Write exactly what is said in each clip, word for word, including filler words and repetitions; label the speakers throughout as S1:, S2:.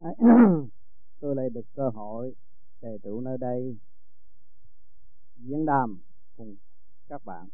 S1: Tôi lại được cơ hội tề tựu nơi đây diễn đàm cùng các bạn.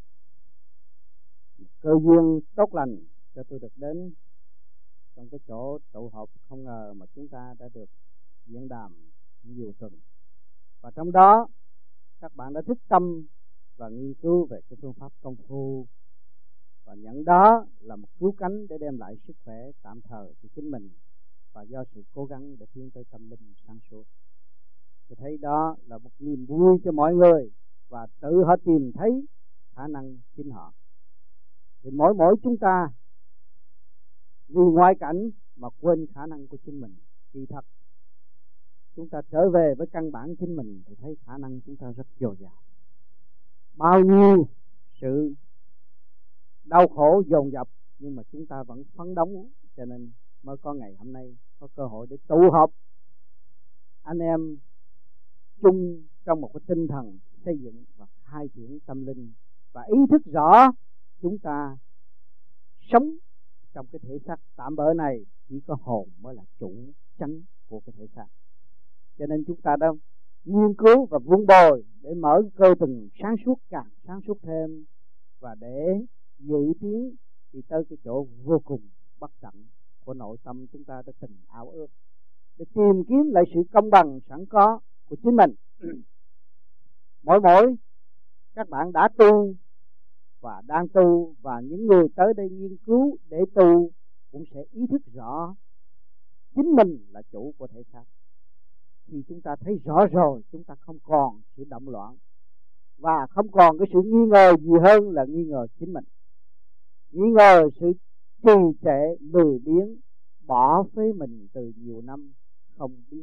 S1: Cơ duyên tốt lành cho tôi được đến trong cái chỗ tụ họp không ngờ mà chúng ta đã được diễn đàm nhiều tuần. Và trong đó các bạn đã thức tâm và nghiên cứu về cái phương pháp công phu, và nhận đó là một cứu cánh để đem lại sức khỏe tạm thời cho chính mình, và do sự cố gắng để tiến tới tâm linh sáng suốt. Tôi thấy đó là một niềm vui cho mọi người, và tự họ tìm thấy khả năng chính họ. Thì mỗi mỗi chúng ta vì ngoại cảnh mà quên khả năng của chính mình. Kỳ thật chúng ta trở về với căn bản chính mình thì thấy khả năng chúng ta rất dồi dào. Bao nhiêu sự đau khổ dồn dập nhưng mà chúng ta vẫn phấn đấu, cho nên mới có ngày hôm nay có cơ hội để tụ họp anh em chung trong một cái tinh thần xây dựng và khai triển tâm linh, và ý thức rõ chúng ta sống trong cái thể xác tạm bợ này, chỉ có hồn mới là chủ chánh của cái thể xác. Cho nên chúng ta đã nghiên cứu và vun bồi để mở cơ từng sáng suốt, càng sáng suốt thêm, và để dự tiến đi tới cái chỗ vô cùng bất tận của nội tâm chúng ta đã từng ao ước, để tìm kiếm lại sự công bằng sẵn có của chính mình. Mỗi mỗi các bạn đã tu và đang tu, và những người tới đây nghiên cứu để tu cũng sẽ ý thức rõ chính mình là chủ của thể xác. Khi chúng ta thấy rõ rồi, chúng ta không còn sự động loạn và không còn cái sự nghi ngờ gì hơn là nghi ngờ chính mình, nghi ngờ sự trì trệ, lười biếng, bỏ phế mình từ nhiều năm không biết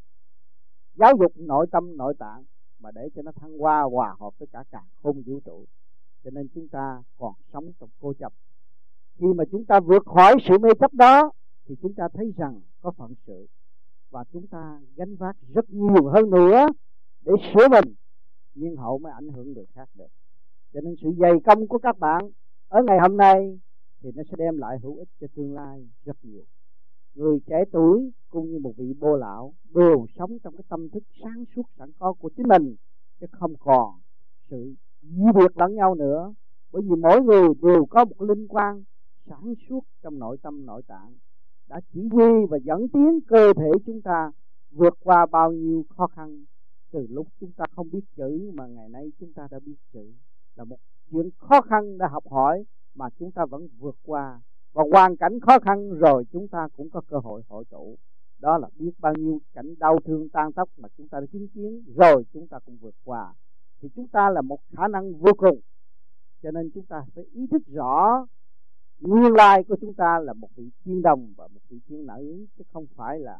S1: giáo dục nội tâm nội tạng mà để cho nó thăng hoa hòa hợp với cả càn khôn vũ trụ. Cho nên chúng ta còn sống trong cô chấp. Khi mà chúng ta vượt khỏi sự mê chấp đó thì chúng ta thấy rằng có phận sự, và chúng ta gánh vác rất nhiều hơn nữa để sửa mình, nhưng hậu mới ảnh hưởng người khác được. Cho nên sự dày công của các bạn ở ngày hôm nay thì nó sẽ đem lại hữu ích cho tương lai rất nhiều. Người trẻ tuổi cũng như một vị bô lão đều sống trong cái tâm thức sáng suốt sẵn có của chính mình, chứ không còn sự dị biệt lẫn nhau nữa. Bởi vì mỗi người đều có một linh quang sáng suốt trong nội tâm nội tạng, đã chỉ huy và dẫn tiến cơ thể chúng ta vượt qua bao nhiêu khó khăn. Từ lúc chúng ta không biết chữ mà ngày nay chúng ta đã biết chữ, là một chuyện khó khăn đã học hỏi mà chúng ta vẫn vượt qua. Và hoàn cảnh khó khăn rồi chúng ta cũng có cơ hội hội tụ. Đó là biết bao nhiêu cảnh đau thương tan tóc mà chúng ta đã chứng kiến rồi chúng ta cũng vượt qua. Thì chúng ta là một khả năng vô cùng. Cho nên chúng ta phải ý thức rõ nguyên lai của chúng ta là một vị thiên đồng và một vị thiên nữ, chứ không phải là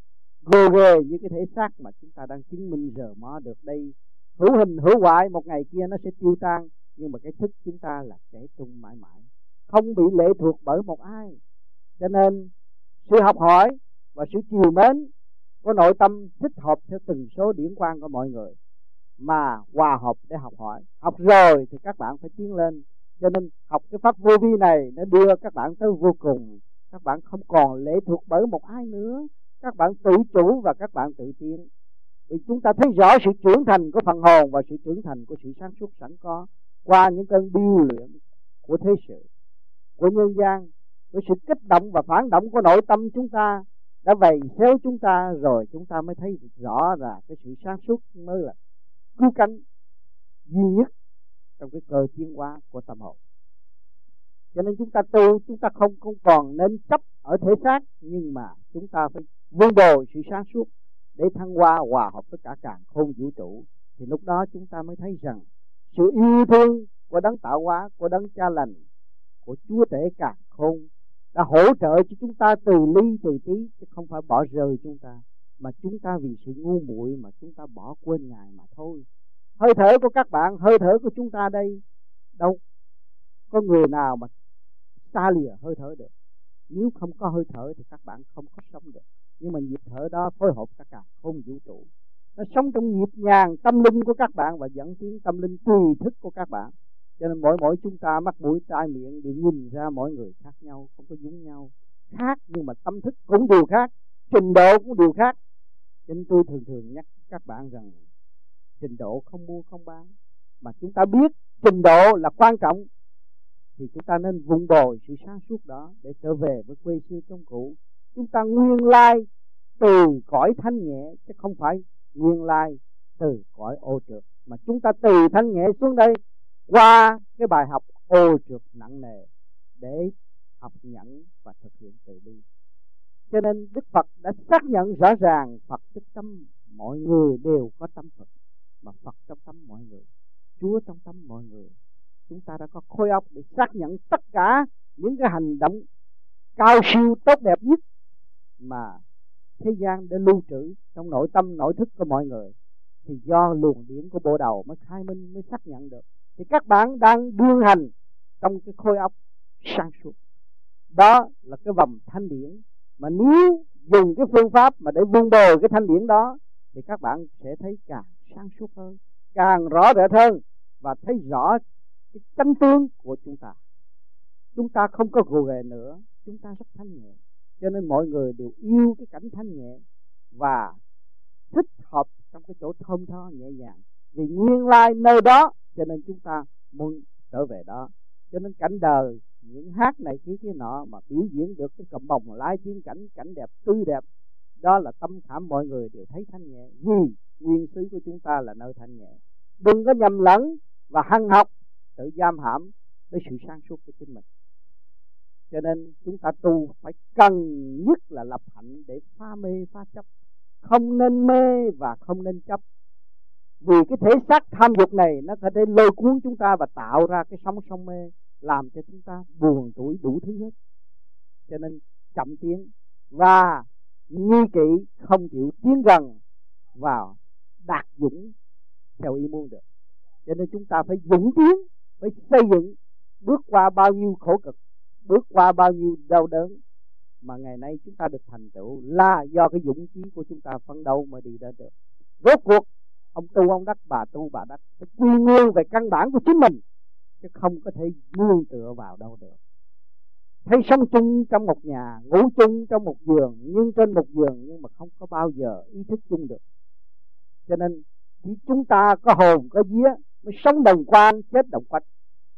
S1: gồ ghề như cái thể xác mà chúng ta đang chứng minh giờ mó được đây. Hữu hình hữu hoại, một ngày kia nó sẽ tiêu tan, nhưng mà cái thức chúng ta là trẻ trung mãi mãi, không bị lệ thuộc bởi một ai. Cho nên sự học hỏi và sự chiều mến của nội tâm thích hợp theo từng số điển quang của mọi người mà hòa hợp để học hỏi. Học rồi thì các bạn phải tiến lên. Cho nên học cái pháp vô vi này nó đưa các bạn tới vô cùng. Các bạn không còn lệ thuộc bởi một ai nữa. Các bạn tự chủ và các bạn tự tiến. Vì chúng ta thấy rõ sự trưởng thành của phần hồn và sự trưởng thành của sự sáng suốt sẵn có qua những cơn điêu luyện của thế sự, của nhân gian, với sự kích động và phản động của nội tâm chúng ta đã vầy xéo chúng ta, rồi chúng ta mới thấy rõ là cái sự sáng suốt mới là cứu cánh duy nhất trong cái cơ tiến hóa của tâm hồn. Cho nên chúng ta tu, chúng ta không không còn nên chấp ở thể xác, nhưng mà chúng ta phải vun bồi sự sáng suốt để thăng hoa hòa hợp với cả càn khôn vũ trụ. Thì lúc đó chúng ta mới thấy rằng sự yêu thương của đấng tạo hóa, của đấng cha lành, của Chúa Tể càn khôn đã hỗ trợ cho chúng ta từ ly từ tí, chứ không phải bỏ rơi chúng ta, mà chúng ta vì sự ngu muội mà chúng ta bỏ quên Ngài mà thôi. Hơi thở của các bạn, hơi thở của chúng ta đây, đâu có người nào mà xa lìa hơi thở được. Nếu không có hơi thở thì các bạn không có sống được. Nhưng mà nhịp thở đó phối hợp cả cả không vũ trụ, nó sống trong nhịp nhàng tâm linh của các bạn và dẫn tiến tâm linh tùy thức của các bạn. Cho nên mỗi mỗi chúng ta mắt mũi tai miệng đều nhìn ra mỗi người khác nhau, không có giống nhau, khác nhưng mà tâm thức cũng đều khác. trình độ cũng điều khác. Cho nên tôi thường thường nhắc các bạn rằng trình độ không mua không bán, mà chúng ta biết trình độ là quan trọng thì chúng ta nên vun bồi sự sáng suốt đó để trở về với quê xưa trong cũ. Chúng ta nguyên lai từ cõi thanh nhẹ, chứ không phải nguyên lai từ cõi ô trượt, mà chúng ta từ thanh nhẹ xuống đây qua cái bài học ô trượt nặng nề để học nhẫn và thực hiện từ bi. Cho nên Đức Phật đã xác nhận rõ ràng Phật trong tâm mọi người đều có tâm Phật, mà Phật trong tâm mọi người, Chúa trong tâm mọi người. Chúng ta đã có khối óc để xác nhận tất cả những cái hành động cao siêu tốt đẹp nhất mà thế gian để lưu trữ trong nội tâm nội thức của mọi người, thì do luồng điển của bộ đầu mới khai minh, mới xác nhận được. Thì các bạn đang đương hành trong cái khối óc sáng suốt. Đó là cái vòng thanh điển. Mà nếu dùng cái phương pháp mà để vun bồi cái thanh điển đó thì các bạn sẽ thấy càng sáng suốt hơn, càng rõ rệt hơn, và thấy rõ cái chân tướng của chúng ta. Chúng ta không có gồ ghề nữa, chúng ta rất thanh nhẹ. Cho nên mọi người đều yêu cái cảnh thanh nhẹ và thích hợp trong cái chỗ thơm tho nhẹ nhàng, vì nguyên lai nơi đó, cho nên chúng ta muốn trở về đó. Cho nên cảnh đời, những hát này kia kia nọ mà biểu diễn được cái cầm bồng lái chiến cảnh, cảnh đẹp tươi đẹp, đó là tâm khảm mọi người đều thấy thanh nhẹ, vì nguyên xứ của chúng ta là nơi thanh nhẹ. Đừng có nhầm lẫn và hăng học tự giam hãm với sự sáng suốt của chính mình. Cho nên chúng ta tu phải cần nhất là lập hạnh để phá mê phá chấp. Không nên mê và không nên chấp. Vì cái thể xác tham dục này nó có thể lôi cuốn chúng ta và tạo ra cái sóng sông mê, làm cho chúng ta buồn tuổi đủ thứ hết. Cho nên chậm tiến và nghi kỵ, không chịu tiến gần vào đạt dũng theo ý muốn được. Cho nên chúng ta phải dũng tiến, phải xây dựng, bước qua bao nhiêu khổ cực, bước qua bao nhiêu đau đớn, mà ngày nay chúng ta được thành tựu là do cái dũng chí của chúng ta phấn đấu mới đi đến được. Rốt cuộc ông tu ông đắc, bà tu bà đắc, phải quy nguyên về căn bản của chính mình, chứ không có thể nương tựa vào đâu được. Thấy sống chung trong một nhà, ngủ chung trong một giường, nhưng trên một giường nhưng mà không có bao giờ ý thức chung được. Cho nên chỉ chúng ta có hồn có vía mới sống đồng quan, chết đồng quách.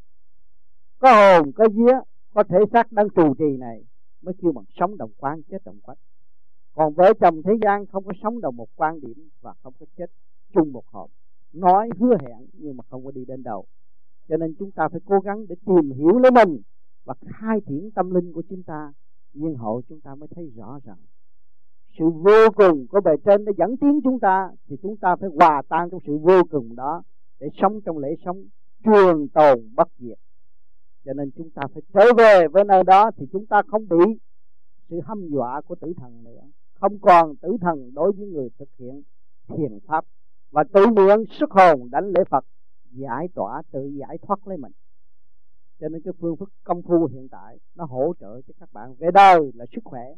S1: Có hồn có vía, có thể xác đang trụ trì này mới kêu bằng sống đồng quan, chết đồng quách. Còn vợ chồng thế gian không có sống đồng một quan điểm và không có chết chung một hồn. Nói hứa hẹn nhưng mà không có đi đến đâu. Cho nên chúng ta phải cố gắng để tìm hiểu lấy mình và khai triển tâm linh của chúng ta. Nhưng hậu chúng ta mới thấy rõ rằng sự vô cùng của bề trên để dẫn tiến chúng ta, thì chúng ta phải hòa tan trong sự vô cùng đó để sống trong lễ sống trường tồn bất diệt. Cho nên chúng ta phải trở về với nơi đó thì chúng ta không bị sự hăm dọa của tử thần nữa. Không còn tử thần đối với người thực hiện thiền pháp và tự nguyện xuất hồn đánh lễ Phật, giải tỏa, tự giải thoát lấy mình. Cho nên cái phương thức công phu hiện tại nó hỗ trợ cho các bạn về đời là sức khỏe.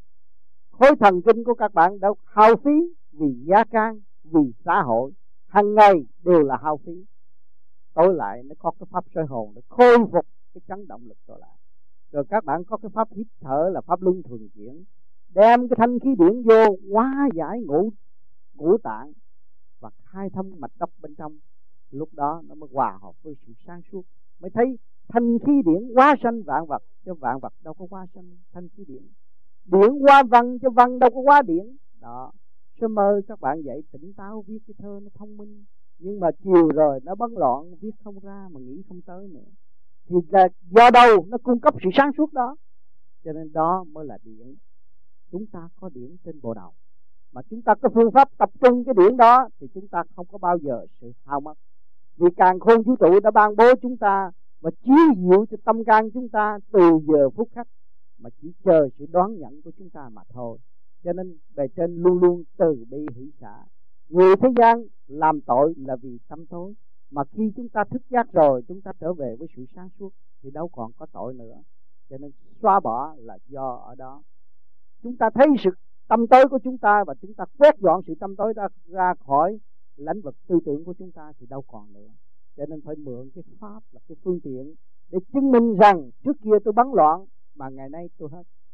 S1: Khối thần kinh của các bạn đâu hao phí vì gia can, vì xã hội, hàng ngày đều là hao phí. Tối lại nó có cái pháp soi hồn để khôi phục cái chấn động lực trở lại. Rồi các bạn có cái pháp hít thở là pháp luân thường chuyển, đem cái thanh khí điển vô hóa giải ngũ ngũ tạng và khai thông mạch đốc bên trong. Lúc đó nó mới hòa hợp với sự sáng suốt, mới thấy thanh khí điển hóa sanh vạn vật, chứ vạn vật đâu có hóa sanh thanh khí điển. Điển hóa văn chứ văn đâu có hóa điển. Đó, sớm mơ các bạn dậy tỉnh táo viết cái thơ nó thông minh, nhưng mà chiều rồi nó bấn loạn, viết không ra mà nghĩ không tới nữa. Thì là do đâu nó cung cấp sự sáng suốt đó. Cho nên đó mới là điển. Chúng ta có điển trên bộ đầu, mà chúng ta có phương pháp tập trung cái điển đó thì chúng ta không có bao giờ sự hao mất. Vì càn khôn vũ trụ đã ban bố chúng ta và chiếu diệu cho tâm can chúng ta từ giờ phút khắc, mà chỉ chờ sự đoán nhận của chúng ta mà thôi. Cho nên bề trên luôn luôn từ bi hỷ xả. Người thế gian làm tội là vì tâm tối, mà khi chúng ta thức giác rồi, chúng ta trở về với sự sáng suốt thì đâu còn có tội nữa. Cho nên xóa bỏ là do ở đó. Chúng ta thấy sự tâm tối của chúng ta và chúng ta quét dọn sự tâm tối ra, ra khỏi lãnh vực tư tưởng của chúng ta thì đâu còn nữa. Cho nên phải mượn cái pháp là cái phương tiện để chứng minh rằng trước kia tôi bấn loạn mà ngày nay tôi hết.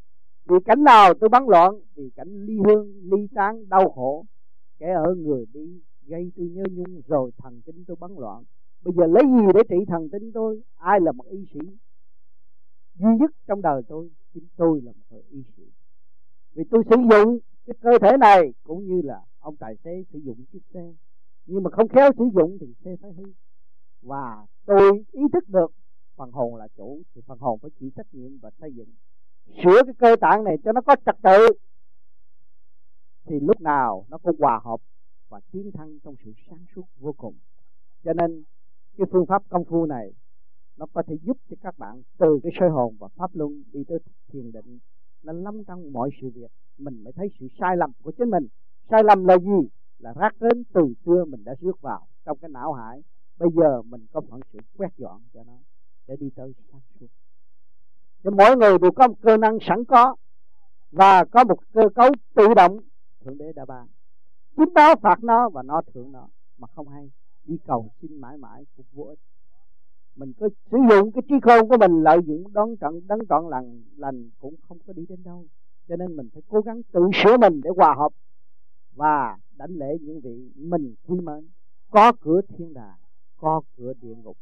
S1: Vì cảnh nào tôi bấn loạn? Vì cảnh ly hương, ly tán, đau khổ. Kẻ ở người đi gây tôi nhớ nhung, rồi thần kinh tôi bấn loạn. Bây giờ lấy gì để trị thần kinh tôi? Ai là một y sĩ duy nhất trong đời tôi? Chính tôi là một người y sĩ. Vì tôi sử dụng cái cơ thể này cũng như là ông tài xế sử dụng chiếc xe, nhưng mà không khéo sử dụng thì xe phải hư. Và tôi ý thức được phần hồn là chủ, thì phần hồn phải chịu trách nhiệm và xây dựng sửa cái cơ tạng này cho nó có trật tự, thì lúc nào nó cũng hòa hợp và tiến thân trong sự sáng suốt vô cùng. Cho nên cái phương pháp công phu này nó có thể giúp cho các bạn từ cái soi hồn và pháp luân đi tới thiền định. Nó lắm trong mọi sự việc mình mới thấy sự sai lầm của chính mình. Sai lầm là gì? Là rác rến từ xưa mình đã rước vào trong cái não hải. Bây giờ mình có phận sự quét dọn cho nó để đi tới sáng suốt. Cho mỗi người đều có một cơ năng sẵn có và có một cơ cấu tự động Thượng Đế đã ban. Chính nó phạt nó và nó thưởng nó mà không hay. Đi cầu xin mãi mãi cũng vô ích. Mình cứ sử dụng cái trí khôn của mình lợi dụng đón trận đấng trọn lành lành cũng không có đi đến đâu. Cho nên mình phải cố gắng tự sửa mình để hòa hợp và đảnh lễ những vị mình quý mến. Có cửa thiên đàng, có cửa địa ngục.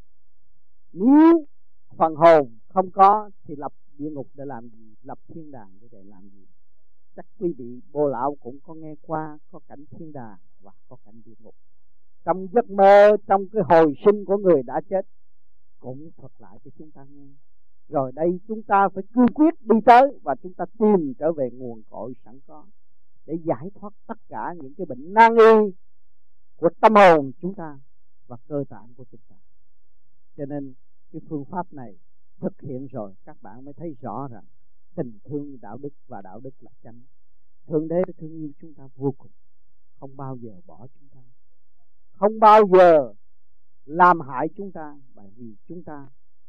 S1: Nếu phần hồn không có thì lập địa ngục để làm gì? Lập thiên đàng để làm gì? Chắc quý vị Bồ Lão cũng có nghe qua có cảnh thiên đàng và có cảnh địa ngục. Trong giấc mơ, trong cái hồi sinh của người đã chết cũng thuật lại cho chúng ta nghe. Rồi đây chúng ta phải cương quyết đi tới và chúng ta tìm trở về nguồn cội sẵn có để giải thoát tất cả những cái bệnh nan y của tâm hồn chúng ta và cơ tạng của chúng ta. Cho nên cái phương pháp này thực hiện rồi các bạn mới thấy rõ rằng tình thương đạo đức và đạo đức là chánh. Thượng Đế đã thương yêu chúng ta vô cùng, không bao giờ bỏ chúng ta, không bao giờ làm hại chúng ta, bởi vì chúng ta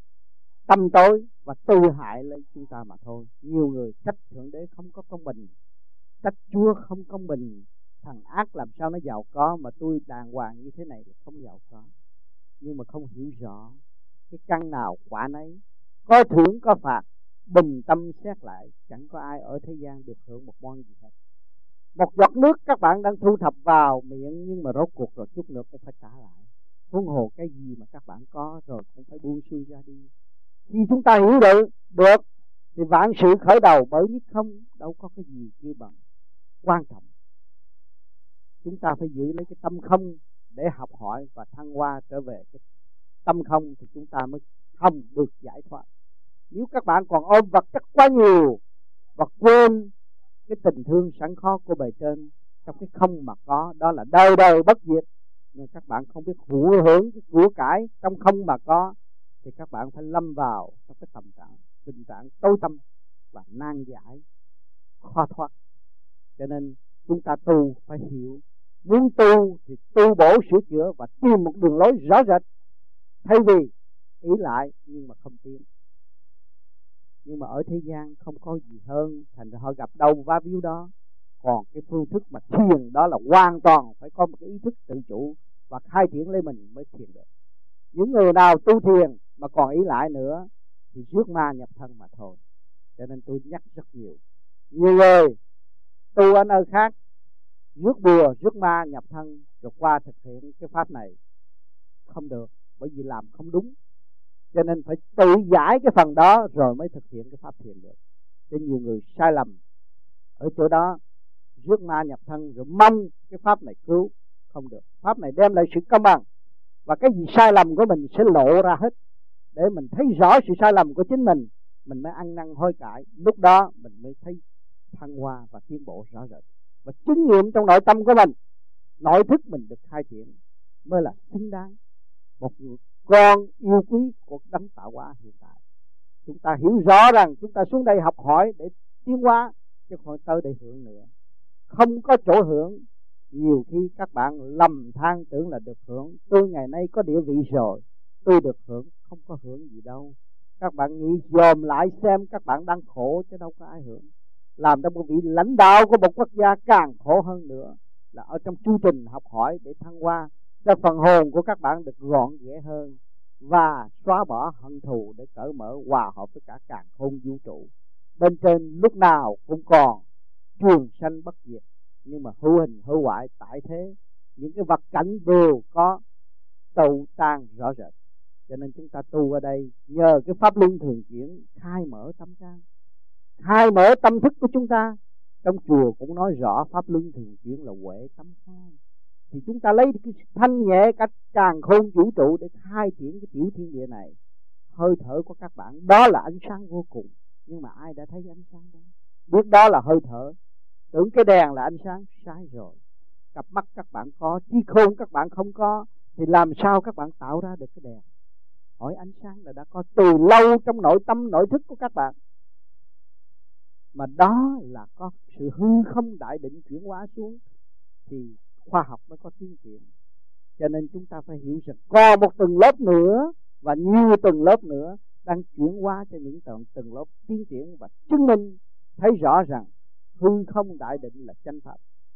S1: tâm tối và tự hại lấy chúng ta mà thôi. Nhiều người trách Thượng Đế không có công bình, trách Chúa không công bình, thằng ác làm sao nó giàu có mà tôi đàng hoàng như thế này là không giàu có. Nhưng mà không hiểu rõ cái căn nào quả nấy, có thưởng có phạt, bình tâm xét lại, chẳng có ai ở thế gian được hưởng một món gì hết. Một giọt nước các bạn đang thu thập vào miệng, nhưng mà rốt cuộc rồi chút nữa cũng phải trả lại. Huống hồ cái gì mà các bạn có rồi cũng phải buông xuôi ra đi. Khi chúng ta hiểu được được thì vạn sự khởi đầu bởi nhất không, đâu có cái gì kêu bằng. Quan trọng chúng ta phải giữ lấy cái tâm không để học hỏi và thăng hoa trở về cái tâm không, thì chúng ta mới không được giải thoát. Nếu các bạn còn ôm vật chất quá nhiều và quên cái tình thương sẵn có của bề trên trong cái không mà có, đó là đời đời bất diệt. Nhưng các bạn không biết hữu hưởng cái của cải trong không mà có, thì các bạn phải lâm vào trong cái tâm trạng tình trạng tối tâm và nan giải khó thoát. Cho nên chúng ta tu phải hiểu, muốn tu thì tu bổ sửa chữa và tìm một đường lối rõ rệt, thay vì ý lại nhưng mà không tiến. Nhưng mà ở thế gian không có gì hơn, thành ra họ gặp đâu va víu đó. Còn cái phương thức mà thiền đó là hoàn toàn phải có một cái ý thức tự chủ và khai triển lấy mình mới thiền được. Những người nào tu thiền mà còn ý lại nữa thì rước ma nhập thân mà thôi. Cho nên tôi nhắc rất nhiều. Nhiều người tu ở nơi khác rước bùa, rước ma nhập thân rồi qua thực hiện cái pháp này không được, bởi vì làm không đúng. Cho nên phải tự giải cái phần đó rồi mới thực hiện cái pháp thiền được. Cho nhiều người sai lầm ở chỗ đó, rước ma nhập thân rồi mong cái pháp này cứu, không được. Pháp này đem lại sự công bằng, và cái gì sai lầm của mình sẽ lộ ra hết để mình thấy rõ sự sai lầm của chính mình, mình mới ăn năn hối cải. Lúc đó mình mới thấy thăng hoa và tiến bộ rõ rệt, và chứng nghiệm trong nội tâm của mình, nội thức mình được khai triển mới là xứng đáng một người con yêu quý của đấng tạo hóa hiện tại. Chúng ta hiểu rõ rằng chúng ta xuống đây học hỏi để tiến hóa, chứ không tới để hưởng nữa. Không có chỗ hưởng. Nhiều khi các bạn lầm than tưởng là được hưởng. Tôi ngày nay có địa vị rồi, tôi được hưởng. Không có hưởng gì đâu. Các bạn nghĩ dòm lại xem, các bạn đang khổ chứ đâu có ai hưởng. Làm cho một vị lãnh đạo của một quốc gia càng khổ hơn nữa, là ở trong chương trình học hỏi để thăng hoa cho phần hồn của các bạn được gọn ghẽ hơn, và xóa bỏ hận thù để cởi mở hòa hợp với cả càn khôn vũ trụ. bên trên lúc nào cũng còn trường sanh bất diệt, nhưng mà hữu hình hữu hoại tại thế, những cái vật cảnh đều có tụ tan rõ rệt. Cho nên chúng ta tu ở đây nhờ cái pháp luân thường chuyển khai mở tâm can, khai mở tâm thức của chúng ta. Trong chùa cũng nói rõ pháp luân thường chuyển là huệ tâm khai, thì chúng ta lấy cái thanh nhẹ cả càn khôn vũ trụ để khai triển cái tiểu thiên địa này. Hơi thở của các bạn đó là ánh sáng vô cùng, nhưng mà ai đã thấy ánh sáng đó, biết đó là hơi thở, tưởng cái đèn là ánh sáng, sai rồi. Cặp mắt các bạn có, trí khôn các bạn không có, thì làm sao các bạn tạo ra được cái đèn? Hỏi ánh sáng là đã có từ lâu trong nội tâm nội thức của các bạn, mà đó là có sự hư không đại định chuyển hóa xuống, thì khoa học mới có tiến triển. Cho nên chúng ta phải hiểu rằng còn một tầng lớp nữa và nhiều tầng lớp nữa đang chuyển hóa cho những tầng tầng lớp tiến triển, và chứng minh thấy rõ rằng hư không đại định là chân pháp.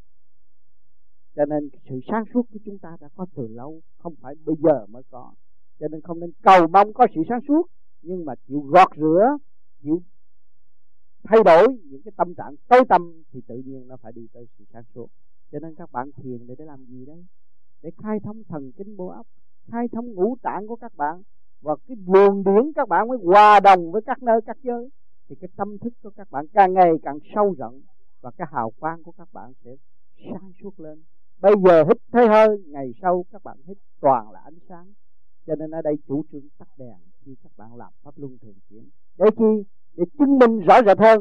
S1: Cho nên sự sáng suốt của chúng ta đã có từ lâu, không phải bây giờ mới có. Cho nên không nên cầu mong có sự sáng suốt, nhưng mà chịu gọt rửa, chịu thay đổi những cái tâm trạng tối tâm, thì tự nhiên nó phải đi tới sự sáng suốt. Cho nên các bạn thiền để, để làm gì đấy? Để khai thông thần kinh bộ óc, khai thông ngũ tạng của các bạn, và cái luồng điển các bạn mới hòa đồng với các nơi các giới, thì cái tâm thức của các bạn càng ngày càng sâu rộng, và cái hào quang của các bạn sẽ sáng suốt lên. Bây giờ hít thấy hơi, ngày sau các bạn hít toàn là ánh sáng. Cho nên ở đây chủ trương tắt đèn khi các bạn làm pháp luân thường chuyển. Để chi? Để chứng minh rõ rệt hơn.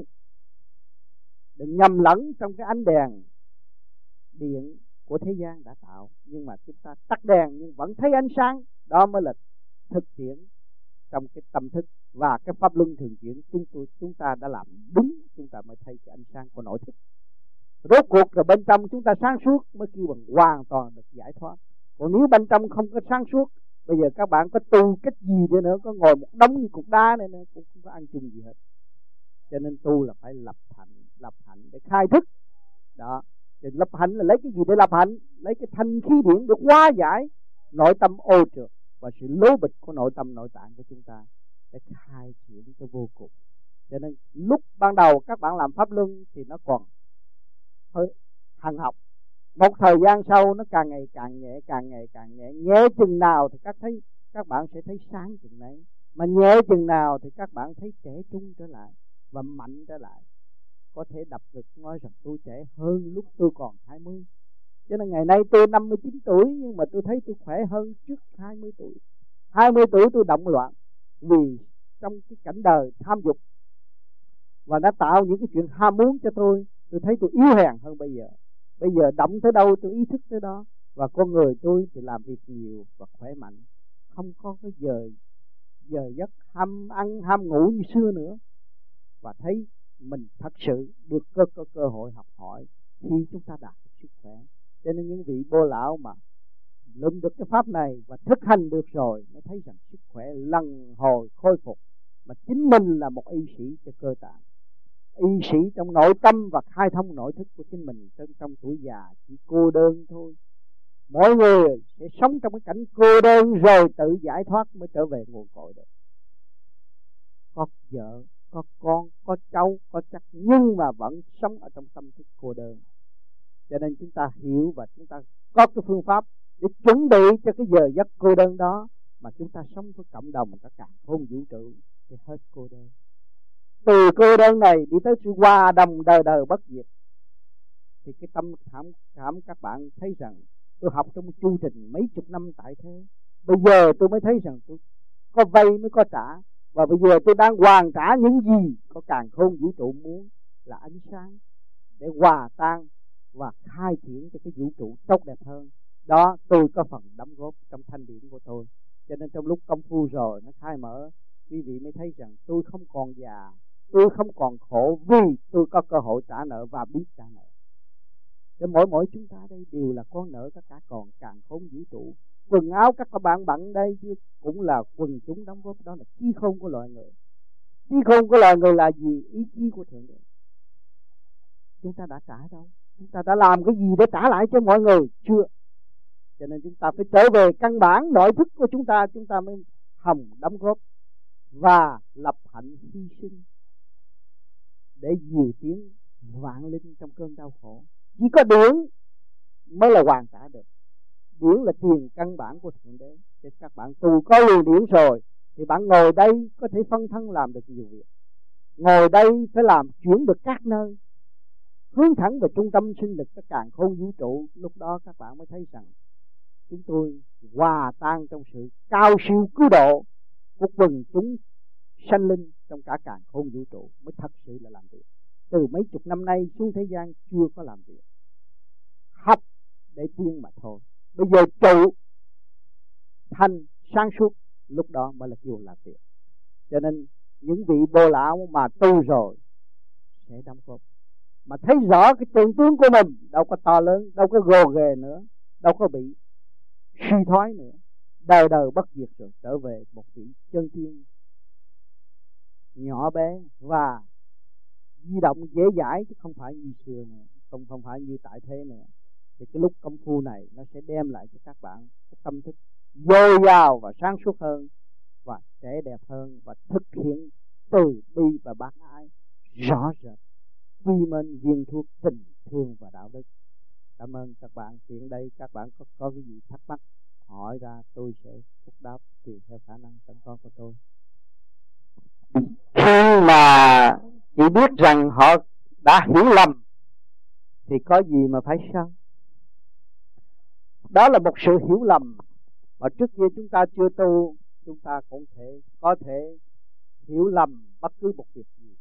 S1: Đừng nhầm lẫn trong cái ánh đèn điện của thế gian đã tạo, nhưng mà chúng ta tắt đèn nhưng vẫn thấy ánh sáng. Đó mới là thực tiễn trong cái tâm thức. Và cái pháp luân thường chuyển chúng tôi chúng ta đã làm đúng, chúng ta mới thấy cái ánh sáng của nội thức. Rốt cuộc rồi bên trong chúng ta sáng suốt mới kêu bằng hoàn toàn được giải thoát. Còn nếu bên trong không có sáng suốt, bây giờ các bạn có tu cách gì nữa nữa, có ngồi một đống như cục đá này nữa cũng không có ăn chung gì hết. Cho nên tu là phải lập hạnh, lập hạnh để khai thức. Đó, thì lập hạnh là lấy cái gì để lập hạnh? Lấy cái thanh khí điển được hóa giải nội tâm ô trượt và sự lố bịch của nội tâm nội tạng của chúng ta, để khai triển cho vô cùng. Cho nên lúc ban đầu các bạn làm pháp luân thì nó còn hơi hằng học. Một thời gian sau nó càng ngày càng nhẹ, càng ngày càng nhẹ. Nhẹ chừng nào thì các thấy các bạn sẽ thấy sáng chừng đấy, mà nhẹ chừng nào thì các bạn thấy trẻ trung trở lại và mạnh trở lại. Có thể đập ngực nói rằng tôi trẻ hơn lúc tôi còn hai mươi. Cho nên ngày nay tôi năm mươi chín tuổi, nhưng mà tôi thấy tôi khỏe hơn trước hai mươi tuổi. hai mươi tuổi tôi động loạn vì trong cái cảnh đời tham dục, và nó tạo những cái chuyện ham muốn cho tôi. Tôi thấy tôi yếu hèn hơn bây giờ. Bây giờ động tới đâu tôi ý thức tới đó. Và con người tôi thì làm việc nhiều và khỏe mạnh, không có cái giờ giờ giấc ham ăn ham ngủ như xưa nữa. Và thấy mình thật sự được cơ, cơ, cơ hội học hỏi khi chúng ta đạt được sức khỏe. Cho nên những vị bô lão mà lượm được cái pháp này và thực hành được rồi mới thấy rằng sức khỏe lần hồi khôi phục, mà chính mình là một y sĩ cho cơ tạng, y sĩ trong nội tâm và khai thông nội thức của chính mình. Trong, trong tuổi già chỉ cô đơn thôi. Mỗi người sẽ sống trong cái cảnh cô đơn rồi tự giải thoát mới trở về nguồn cội được. Có vợ, có con, có cháu, có chắc, nhưng mà vẫn sống ở trong tâm thức cô đơn. Cho nên chúng ta hiểu và chúng ta có cái phương pháp để chuẩn bị cho cái giờ giấc cô đơn đó, mà chúng ta sống với cộng đồng cả càn khôn vũ trụ thì hết cô đơn. Từ cô đơn này đi tới sự hòa đồng đời đời bất diệt. Thì cái tâm khảm, khảm các bạn thấy rằng tôi học trong một chu trình mấy chục năm tại thế, bây giờ tôi mới thấy rằng tôi có vay mới có trả. Và bây giờ tôi đang hoàn trả những gì có càn khôn vũ trụ muốn là ánh sáng, để hòa tan và khai triển cho cái vũ trụ tốt đẹp hơn. Đó, tôi có phần đóng góp trong thanh điển của tôi. Cho nên trong lúc công phu rồi nó khai mở, quý vị mới thấy rằng tôi không còn già, tôi không còn khổ, vì tôi có cơ hội trả nợ và biết trả nợ. Cho mỗi mỗi chúng ta đây đều là con nợ tất cả còn càn khôn vũ trụ. Quần áo các bạn bận đây chứ cũng là quần chúng đóng góp. Đó là trí khôn của loài người. Trí khôn của loài người là gì? Ý chí của Thượng Đế. Chúng ta đã trả đâu? Chúng ta đã làm cái gì để trả lại cho mọi người? Chưa. Cho nên chúng ta phải trở về căn bản nội thức của chúng ta, chúng ta mới hồng đóng góp và lập hạnh hy sinh. để dìu tiếng vạn linh trong cơn đau khổ. Chỉ có điển mới là hoàn trả được. Điển là tiền căn bản của Thượng Đế. Thì các bạn tu có luồng điển rồi thì bạn ngồi đây có thể phân thân làm được nhiều việc. Ngồi đây phải làm chuyển được các nơi, hướng thẳng về trung tâm sinh lực các càn khôn vũ trụ. Lúc đó các bạn mới thấy rằng chúng tôi hòa tan trong sự cao siêu cứu độ của quần chúng sanh linh trong cả càn khôn vũ trụ, mới thật sự là làm việc. Từ mấy chục năm nay xuống thế gian chưa có làm việc, học để tiên mà thôi. Bây giờ trụ thanh sáng suốt, lúc đó mới là kêu làm việc. Cho nên những vị bồ lão mà tu rồi sẽ đóng góp, mà thấy rõ cái tượng tướng của mình đâu có to lớn, đâu có gồ ghề nữa, đâu có bị suy thoái nữa, đời đời bất diệt rồi, trở về một vị chân tiên nhỏ bé và di động dễ dãi, chứ không phải như xưa nữa, không không phải như tại thế nữa. Thì cái lúc công phu này nó sẽ đem lại cho các bạn cái tâm thức dồi dào và sáng suốt hơn, và trẻ đẹp hơn, và thực hiện từ bi và bác ái rõ rệt, quy mến viên thuốc tình thương và đạo đức. Cảm ơn các bạn. Hiện đây các bạn có, có cái gì thắc mắc hỏi ra, tôi sẽ phúc đáp tùy theo khả năng sẵn có của tôi. Khi mà chỉ biết rằng họ đã hiểu lầm thì có gì mà phải sao? Đó là một sự hiểu lầm mà trước kia chúng ta chưa tu, chúng ta cũng thể có thể hiểu lầm bất cứ một việc gì.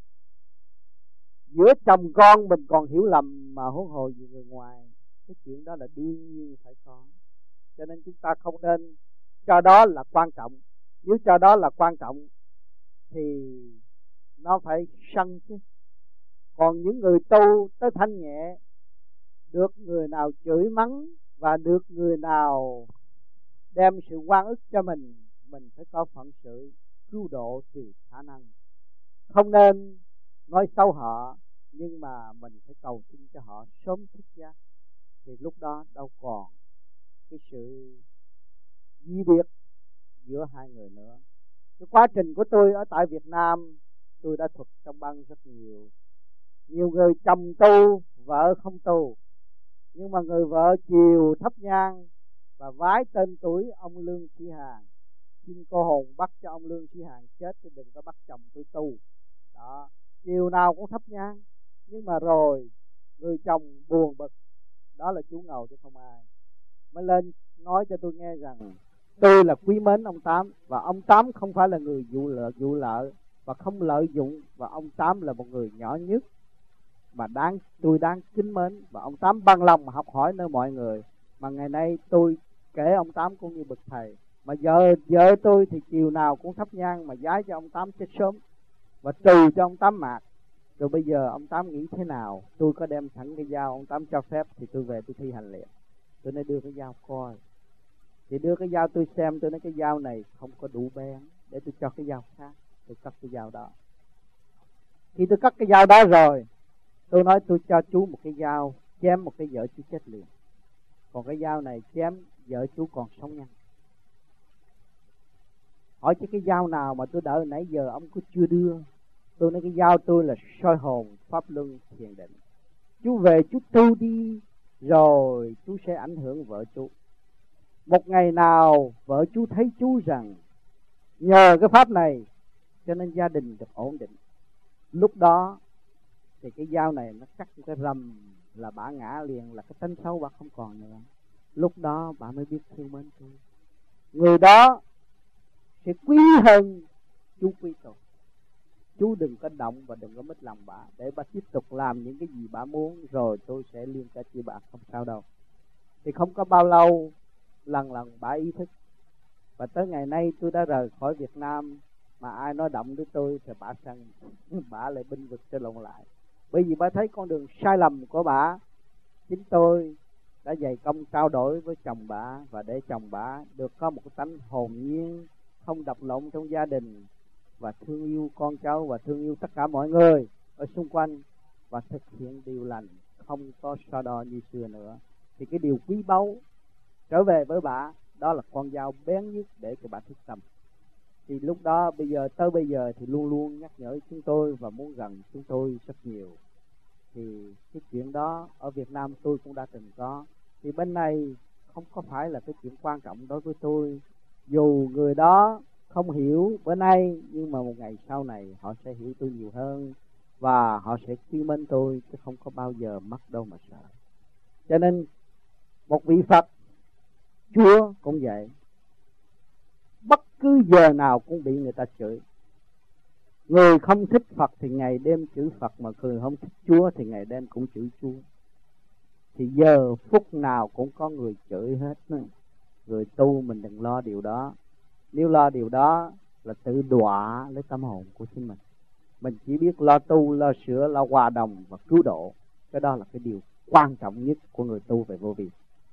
S1: Giữa chồng con mình còn hiểu lầm, mà huống hồ gì người ngoài. Cái chuyện đó là đương nhiên phải có. Cho nên chúng ta không nên cho đó là quan trọng. Nếu cho đó là quan trọng thì nó phải sân chứ. Còn những người tu tới thanh nhẹ, được người nào chửi mắng và được người nào đem sự oan ức cho mình, mình phải có phận sự cứu độ tùy khả năng. Không nên nói xấu họ, nhưng mà mình phải cầu xin cho họ sớm thức giác. Thì lúc đó đâu còn cái sự di biệt giữa hai người nữa. Cái quá trình của tôi ở tại Việt Nam, tôi đã thuật trong băng rất nhiều. Nhiều người chồng tu, vợ không tu, nhưng mà người vợ chiều thắp nhang và vái tên tuổi ông Lương Sĩ Hàn, xin cô hồn bắt cho ông Lương Sĩ Hàn chết, tôi đừng có bắt chồng tôi tu. Đó, chiều nào cũng thắp nhang, nhưng mà rồi người chồng buồn bực, đó là chú Ngầu chứ không ai, mới lên nói cho tôi nghe rằng tôi là quý mến ông Tám, và ông Tám không phải là người dụ lợ, dụ lợ và không lợi dụng, và ông Tám là một người nhỏ nhất mà đáng tôi đáng kính mến, và ông Tám bằng lòng mà học hỏi nơi mọi người. Mà ngày nay tôi kể ông Tám cũng như bậc thầy, mà vợ vợ tôi thì chiều nào cũng thắp nhang mà vái cho ông Tám chết sớm và trừ cho ông Tám mạt. Rồi bây giờ ông Tám nghĩ thế nào? Tôi có đem sẵn cái dao, ông Tám cho phép thì tôi về tôi thi hành liền. Tôi nói đưa cái dao coi, thì đưa cái dao tôi xem, tôi nói cái dao này không có đủ bén, để tôi cho cái dao khác. Tôi cắt cái dao đó. Khi tôi cắt cái dao đó rồi, tôi nói tôi cho chú một cái dao chém một cái vợ chú chết liền, còn cái dao này chém vợ chú còn sống nhanh. Hỏi chứ cái dao nào mà tôi đợi nãy giờ ông cứ chưa đưa? Tôi nói cái dao tôi là soi hồn pháp luân thiền định. Chú về chú tu đi, rồi chú sẽ ảnh hưởng vợ chú. Một ngày nào vợ chú thấy chú rằng nhờ cái pháp này cho nên gia đình được ổn định, lúc đó thì cái dao này nó cắt cái rầm là bà ngã liền, là cái tánh xấu bà không còn nữa. Lúc đó bà mới biết thương mến tôi. Người đó sẽ quý hơn chú quý tôi. Chú đừng có động và đừng có mất lòng bà, để bà tiếp tục làm những cái gì bà muốn, rồi tôi sẽ liên kết với bà, không sao đâu. Thì không có bao lâu lần lần bà ý thức. Và tới ngày nay tôi đã rời khỏi Việt Nam, mà ai nói động với tôi thì bà sân, bà lại binh vực cho lộn lại. Bởi vì bà thấy con đường sai lầm của bà. Chính tôi đã dày công trao đổi với chồng bà, và để chồng bà được có một cái tánh hồn nhiên, không độc lộn trong gia đình, và thương yêu con cháu, và thương yêu tất cả mọi người ở xung quanh, và thực hiện điều lành, không có so đo như xưa nữa. Thì cái điều quý báu trở về với bà, đó là con dao bén nhất để cho bà thức tâm. Thì lúc đó bây giờ tới bây giờ thì luôn luôn nhắc nhở chúng tôi và muốn gần chúng tôi rất nhiều. Thì cái chuyện đó ở Việt Nam tôi cũng đã từng có. Thì bên này không có phải là cái chuyện quan trọng đối với tôi. Dù người đó không hiểu bữa nay, nhưng mà một ngày sau này họ sẽ hiểu tôi nhiều hơn, và họ sẽ quý mến tôi, chứ không có bao giờ mất đâu mà sợ. Cho nên một vị Phật, Chúa cũng vậy, bất cứ giờ nào cũng bị người ta chửi. Người không thích Phật thì ngày đêm chửi Phật, mà người không thích Chúa thì ngày đêm cũng chửi Chúa. Thì giờ phút nào cũng có người chửi hết. Người tu mình đừng lo điều đó. Nếu lo điều đó là tự đọa lấy tâm hồn của chính mình. Mình chỉ biết lo tu, lo sửa, lo hòa đồng và cứu độ. Cái đó là cái điều quan trọng nhất của người tu về vô vi.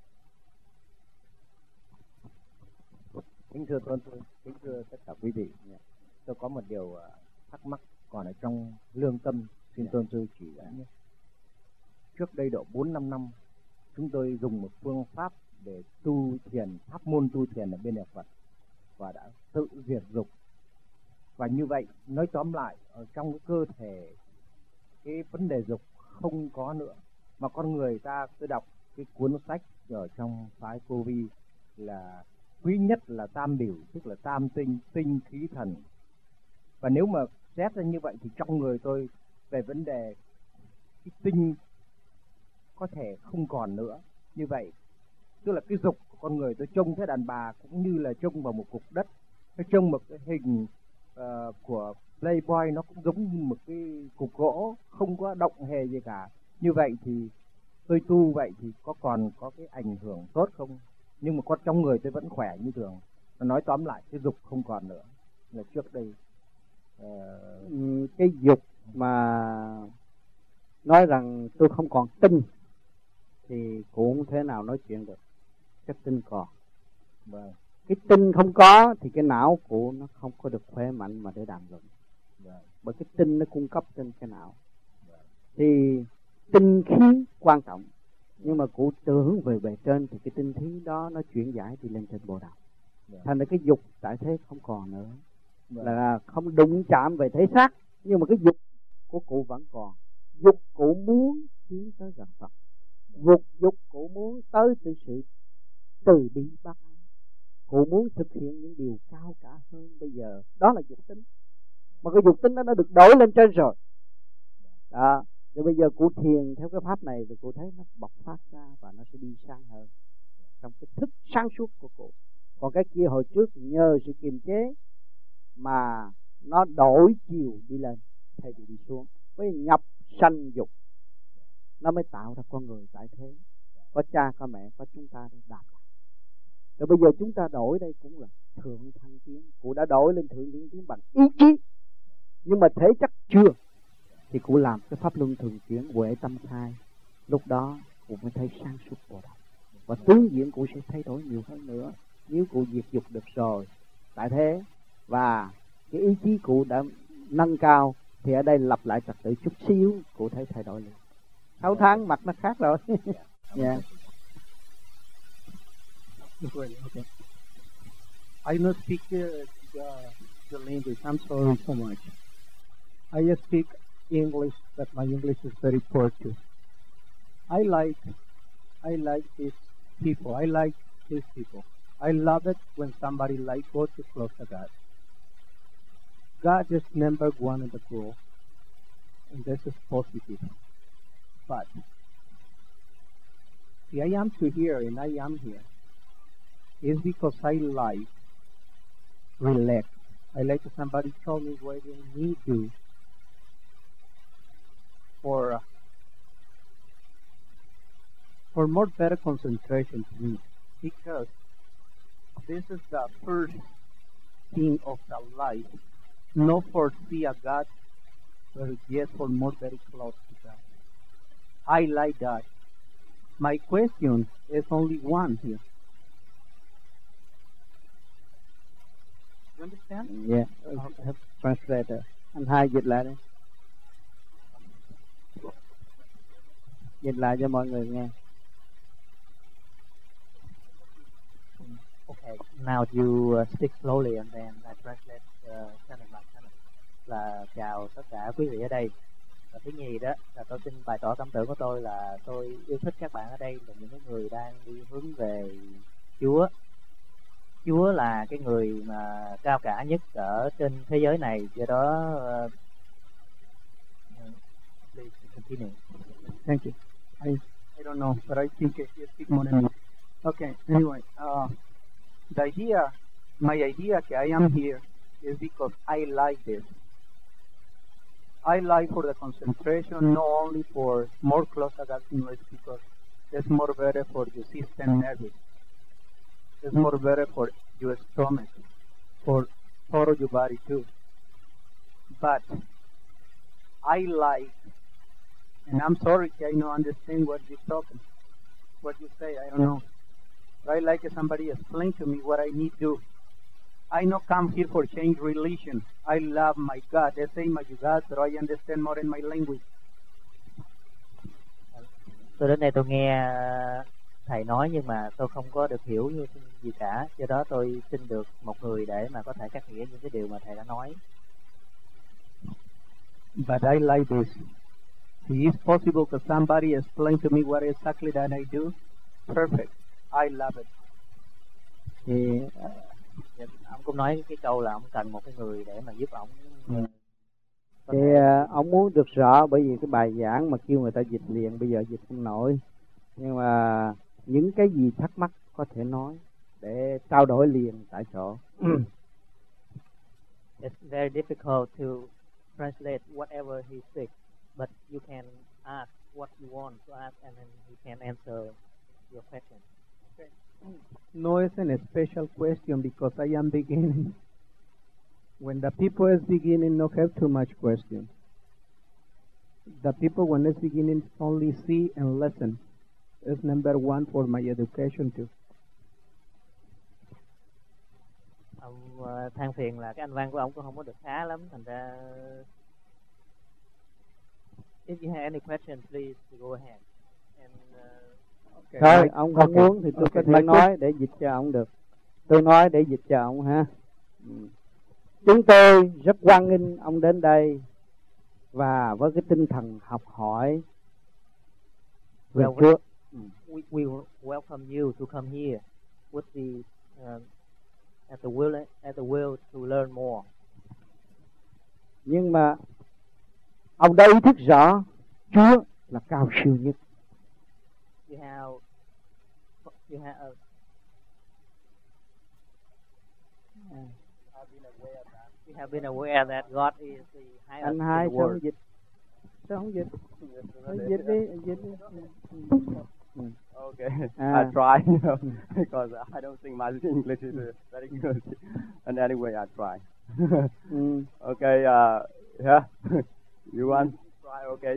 S2: Kính thưa tôn tôi, kính thưa tất cả quý vị, tôi có một điều thắc mắc còn ở trong lương tâm, xin tôn sư chỉ dẫn nhé. Trước đây độ bốn năm năm, chúng tôi dùng một phương pháp để tu thiền, pháp môn tu thiền ở bên Đạo Phật, và đã tự diệt dục. Và như vậy, nói tóm lại, ở trong cái cơ thể, cái vấn đề dục không có nữa. Mà con người ta, tôi đọc cái cuốn sách ở trong phái Vô Vi là quý nhất là tam biểu, tức là tam tinh, tinh khí thần. Và nếu mà xét ra như vậy thì trong người tôi về vấn đề cái tinh có thể không còn nữa. Như vậy tức là cái dục của con người tôi trông thấy đàn bà cũng như là trông vào một cục đất, nó trông một cái hình uh, của Playboy, nó cũng giống như một cái cục gỗ, không có động hề gì cả. Như vậy thì tôi tu vậy thì có còn có cái ảnh hưởng tốt không? Nhưng mà con trong người tôi vẫn khỏe như thường. Nó nói tóm lại cái dục không còn nữa là trước đây.
S1: Uh... Cái dục mà nói rằng tôi không còn tinh thì cũng không thể nào nói chuyện được. Chắc tinh còn.
S2: Vâng.
S1: Cái tinh không có thì cái não của nó không có được khỏe mạnh mà để đàm luận.
S2: Vâng.
S1: Bởi cái tinh nó cung cấp trên cái não.
S2: Vâng.
S1: Thì tinh khí quan trọng. Nhưng mà cụ tưởng về bề trên thì cái tinh khí đó nó chuyển giải đi lên trên Bồ Đạo.
S2: Vâng.
S1: Thành ra cái dục tại thế không còn nữa.
S2: Vâng.
S1: Là không đụng chạm về thể xác, nhưng mà cái dục của cụ vẫn còn. Dục cụ muốn tiến tới gần Phật. Dục dục cụ muốn tới từ sự từ bi bác ái. Cụ muốn thực hiện những điều cao cả hơn bây giờ. Đó là dục tính. Mà cái dục tính đó nó được đổi lên trên rồi. Đó. Rồi bây giờ cụ thiền theo cái pháp này, rồi cụ thấy nó bộc phát ra và nó sẽ đi sang hơn trong cái thức sáng suốt của cụ. Còn cái kia hồi trước nhờ sự kiềm chế mà nó đổi chiều đi lên thay vì đi xuống. Với nhập sanh dục nó mới tạo ra con người tại thế. Có cha, có mẹ, có chúng ta để đạp lại. Rồi bây giờ chúng ta đổi đây cũng là thượng thăng tiến. Cụ đã đổi lên thượng thăng tiến bằng ý chí. Nhưng mà thể chất chưa. Thì cụ làm cái pháp luân thường chuyển huệ tâm khai. Lúc đó cụ mới thấy sáng suốt Bồ Đạo. Và tướng diện cụ sẽ thay đổi nhiều hơn nữa. Nếu cụ diệt dục được rồi tại thế, và cái ý chí cụ đã nâng cao, thì ở đây lặp lại trật tự chút xíu, cụ thấy thay đổi liền. Sáu tháng mặt nó khác rồi. Yeah.
S3: Okay. I not speak uh, the, the language. I'm sorry so much. I just speak English, but my English is very poor too. I like, I like these people. I like these people. I love it when somebody like go too close to God. God is number one in the world, and this is positive. But see, I am to here, and I am here. Is because I like relax. I like somebody told me what you need to for uh, for more better concentration to me, because this is the first thing of the life. Not for see a God, but yet for more very close to God. I like that. My question is only one here. You understand?
S1: Yeah. I have translator. Anh hai dịch lại đi. Dịch lại cho mọi người nghe.
S4: Okay, now you uh, speak slowly and then I translate uh, sentence by sentence. Là chào tất cả quý vị ở đây. Và thứ nhì đó là tôi xin bày tỏ cảm tưởng của tôi là tôi yêu thích các bạn ở đây là những cái người đang đi hướng về Chúa. Chúa là cái người mà cao cả nhất ở trên thế giới này, do đó uh, please continue.
S3: Thank you. I I don't know, but I think you speak more than me. Okay. Anyway, uh, the idea, my idea that I am here is because I like this. I like for the concentration, not only for more close against English, because it's more better for your system nervous. It's more better for your stomach, for for your body too. But I like, and I'm sorry, I don't understand what you're talking, what you say. I don't know. But I like if somebody explain to me what I need to do. I not come here for change religion. I love my God. The same as you God, but I understand more in my language.
S4: Tôi đến đây tôi nghe thầy nói nhưng mà tôi không có được hiểu như gì cả, do đó tôi xin được một người để mà có thể cắt nghĩa những cái điều mà thầy đã nói.
S3: But I like this. If it's possible that somebody explain to me what exactly that I do, perfect. I love it.
S4: Thì uh, ông cũng nói cái câu là ông cần một cái người để mà giúp ông.
S1: Ừ. Thì uh, ông muốn được rõ, bởi vì cái bài giảng mà kêu người ta dịch liền bây giờ dịch không nổi, nhưng mà những cái gì thắc mắc có thể nói để trao đổi liền tại chỗ.
S4: It's very difficult to translate whatever he speaks, but you can ask what you want to ask and then he can answer your question.
S3: Okay. No, it's a special question because I am beginning. When the people is beginning, not have too much questions. The people when it's beginning only see and listen. It's number one for my education too.
S4: Ông uh, than phiền là cái anh văn của ông cũng không có được khá lắm, thành ra if you have any question, please go ahead. And, uh,
S1: okay. Thôi, ông không okay. muốn thì tôi okay. có thể nói để dịch cho ông được. Tôi nói để dịch cho ông ha. Ừ. Chúng tôi rất hoan nghênh ông đến đây và với cái tinh thần học hỏi về
S4: well,
S1: Chúa.
S4: We, we welcome you to come here with the uh, at the will at the will to learn more.
S1: Nhưng mà ông đã ý thức rõ Chúa là cao siêu nhất.
S4: You have you have uh, you have been aware that God is the highest.
S1: Anh hai
S4: in the
S1: sao
S4: world.
S1: không dịch? Sao không dịch? Sao dịch đi, dịch đi.
S2: Okay,
S1: ah.
S2: I try, you know, because I don't think my English is very good. And anyway, I try.
S1: mm.
S2: Okay, uh, yeah, you want to try? Okay.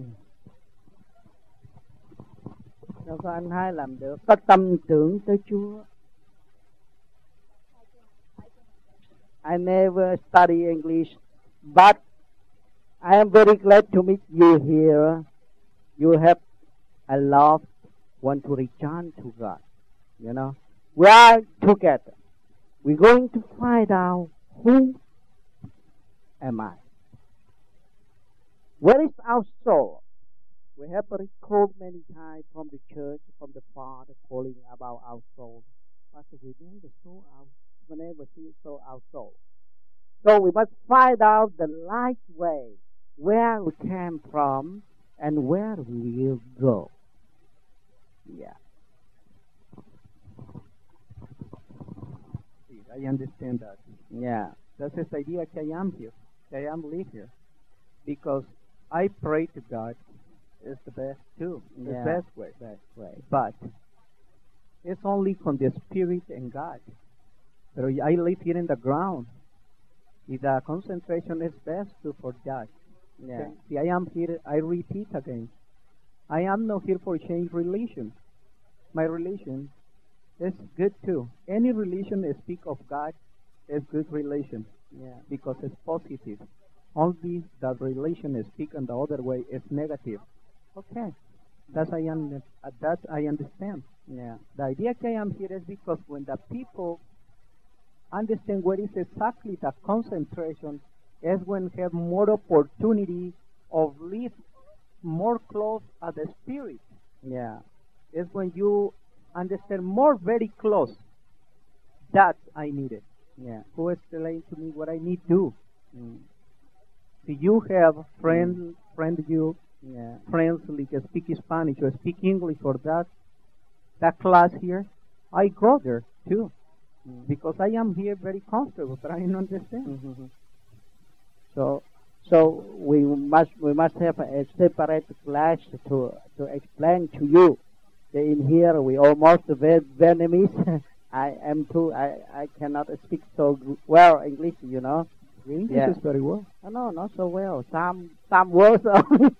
S1: Sao có anh hai làm được? Có tâm tưởng tới Chúa. I never study English, but I am very glad to meet you here. You have a love, want to return to God. You know, we are together. We're going to find out who am I. Where is our soul? We have recalled many times from the church, from the Father, calling about our soul. But we never saw our, we never see saw our soul. So we must find out the right way, where we came from and where we will go. Yeah.
S3: I understand that.
S1: Yeah.
S3: That's the idea that I am here. I am live here. Because I pray to God is the best too. The
S1: yeah.
S3: best way.
S1: Best way.
S3: But it's only from the Spirit and God. But I live here in the ground. The concentration is best too for God.
S1: Yeah.
S3: Okay? See, I am here, I repeat again. I am not here for change religion. My religion is good too. Any religion that speak of God is good religion.
S1: Yeah.
S3: Because it's positive. Only the religion that speak in the other way is negative. Okay. That I un- uh, that I understand.
S1: Yeah.
S3: The idea I am here is because when the people understand what is exactly the concentration, is when have more opportunity of live more close at the spirit.
S1: Yeah.
S3: Is when you understand more very close. That I needed.
S1: Yeah.
S3: Who explain to me what I need to do?
S1: Mm.
S3: Do you have friends, friend you,
S1: Yeah.
S3: friends like speak Spanish or speak English or that, that class here? I go there too,
S1: Mm.
S3: because I am here very comfortable, but I don't understand.
S1: Mm-hmm. So, so we must we must have a separate class to to explain to you. In here we almost very Vietnamese. I am too. I I cannot speak so well English, you know.
S3: Your English
S1: Yeah.
S3: is very well.
S1: Oh, no, not so well. Some some words only.